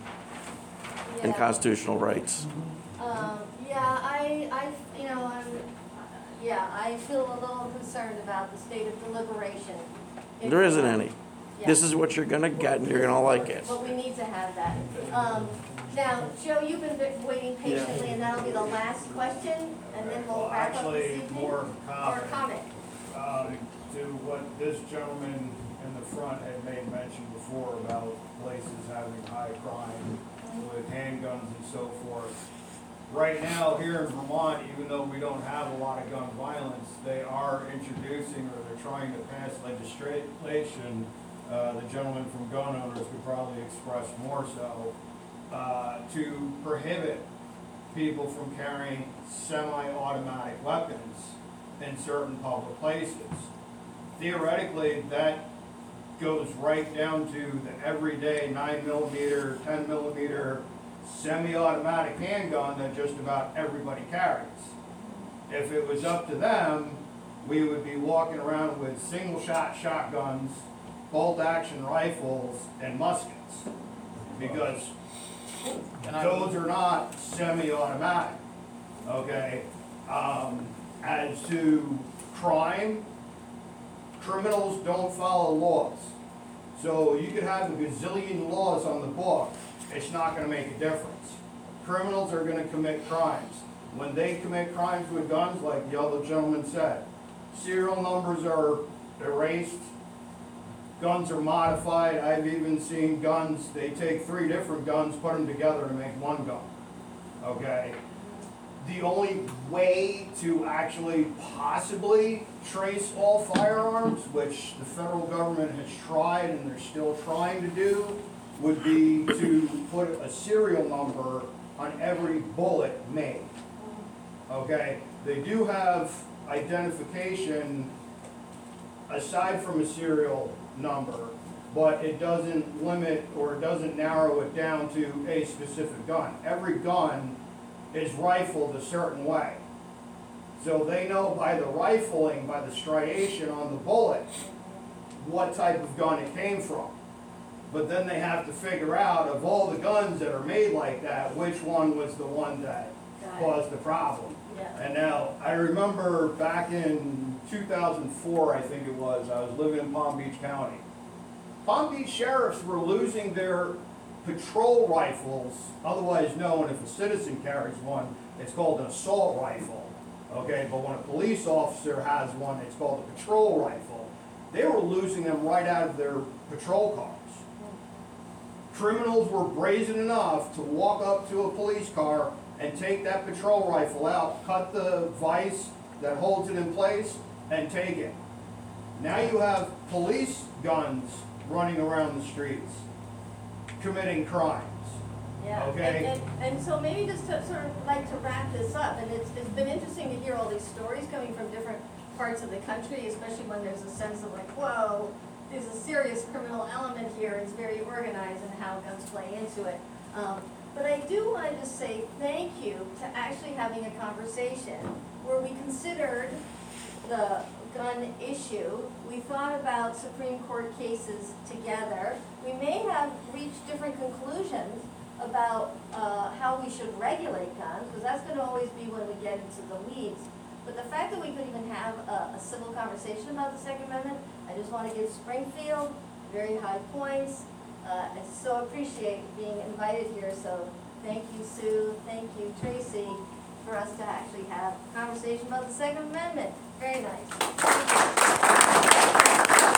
in Yeah. constitutional rights. Um, yeah, I, I, you know, I'm, yeah, I feel a little concerned about the state of deliberation. in There isn't Vermont. any. This is what you're gonna get, and you're gonna like it. But we need to have that. Um, Now, Joe, you've been bit- waiting patiently, and that'll be the last question, and then we'll Well, wrap up this actually, evening. more of a Or comment. comment. Um, to what this gentleman in the front had made mention before about places having high crime with handguns and so forth. Right now, here in Vermont, even though we don't have a lot of gun violence, they are introducing, or they're trying to pass legislation, uh, the gentleman from Gun Owners could probably express more so, uh, to prohibit people from carrying semi-automatic weapons in certain public places. Theoretically, that goes right down to the everyday nine millimeter, ten millimeter semi-automatic handgun that just about everybody carries. If it was up to them, we would be walking around with single-shot shotguns, bolt-action rifles, and muskets, because And I- those are not semi-automatic, okay? Um, as to crime, criminals don't follow laws. So you could have a gazillion laws on the book, it's not gonna make a difference. Criminals are gonna commit crimes. When they commit crimes with guns, like the other gentleman said, serial numbers are erased, guns are modified. I've even seen guns, they take three different guns, put them together to make one gun, okay? The only way to actually possibly trace all firearms, which the federal government has tried and they're still trying to do, would be to put a serial number on every bullet made. Okay, they do have identification aside from a serial number, but it doesn't limit or it doesn't narrow it down to a specific gun. Every gun is rifled a certain way. So they know by the rifling, by the striation on the bullet, what type of gun it came from. But then they have to figure out, of all the guns that are made like that, which one was the one that caused the problem. Yeah. And now, I remember back in two thousand four, I think it was, I was living in Palm Beach County. Palm Beach sheriffs were losing their patrol rifles, otherwise known, if a citizen carries one, it's called an assault rifle. Okay, but when a police officer has one, it's called a patrol rifle. They were losing them right out of their patrol cars. Criminals were brazen enough to walk up to a police car and take that patrol rifle out, cut the vise that holds it in place, and take it. Now you have police guns running around the streets, committing crimes. Yeah, Okay. and, and, and so maybe just to sort of like to wrap this up, and it's, it's been interesting to hear all these stories coming from different parts of the country, especially when there's a sense of like, whoa, there's a serious criminal element here, it's very organized and how guns play into it. Um, but I do want to just say thank you to actually having a conversation where we considered the gun issue. We thought about Supreme Court cases together. We may have reached different conclusions about uh, how we should regulate guns, because that's going to always be when we get into the weeds. But the fact that we could even have a, a civil conversation about the Second Amendment, I just want to give Springfield very high points. Uh, I so appreciate being invited here, so thank you, Sue, thank you, Tracy, for us to actually have a conversation about the Second Amendment. Very nice.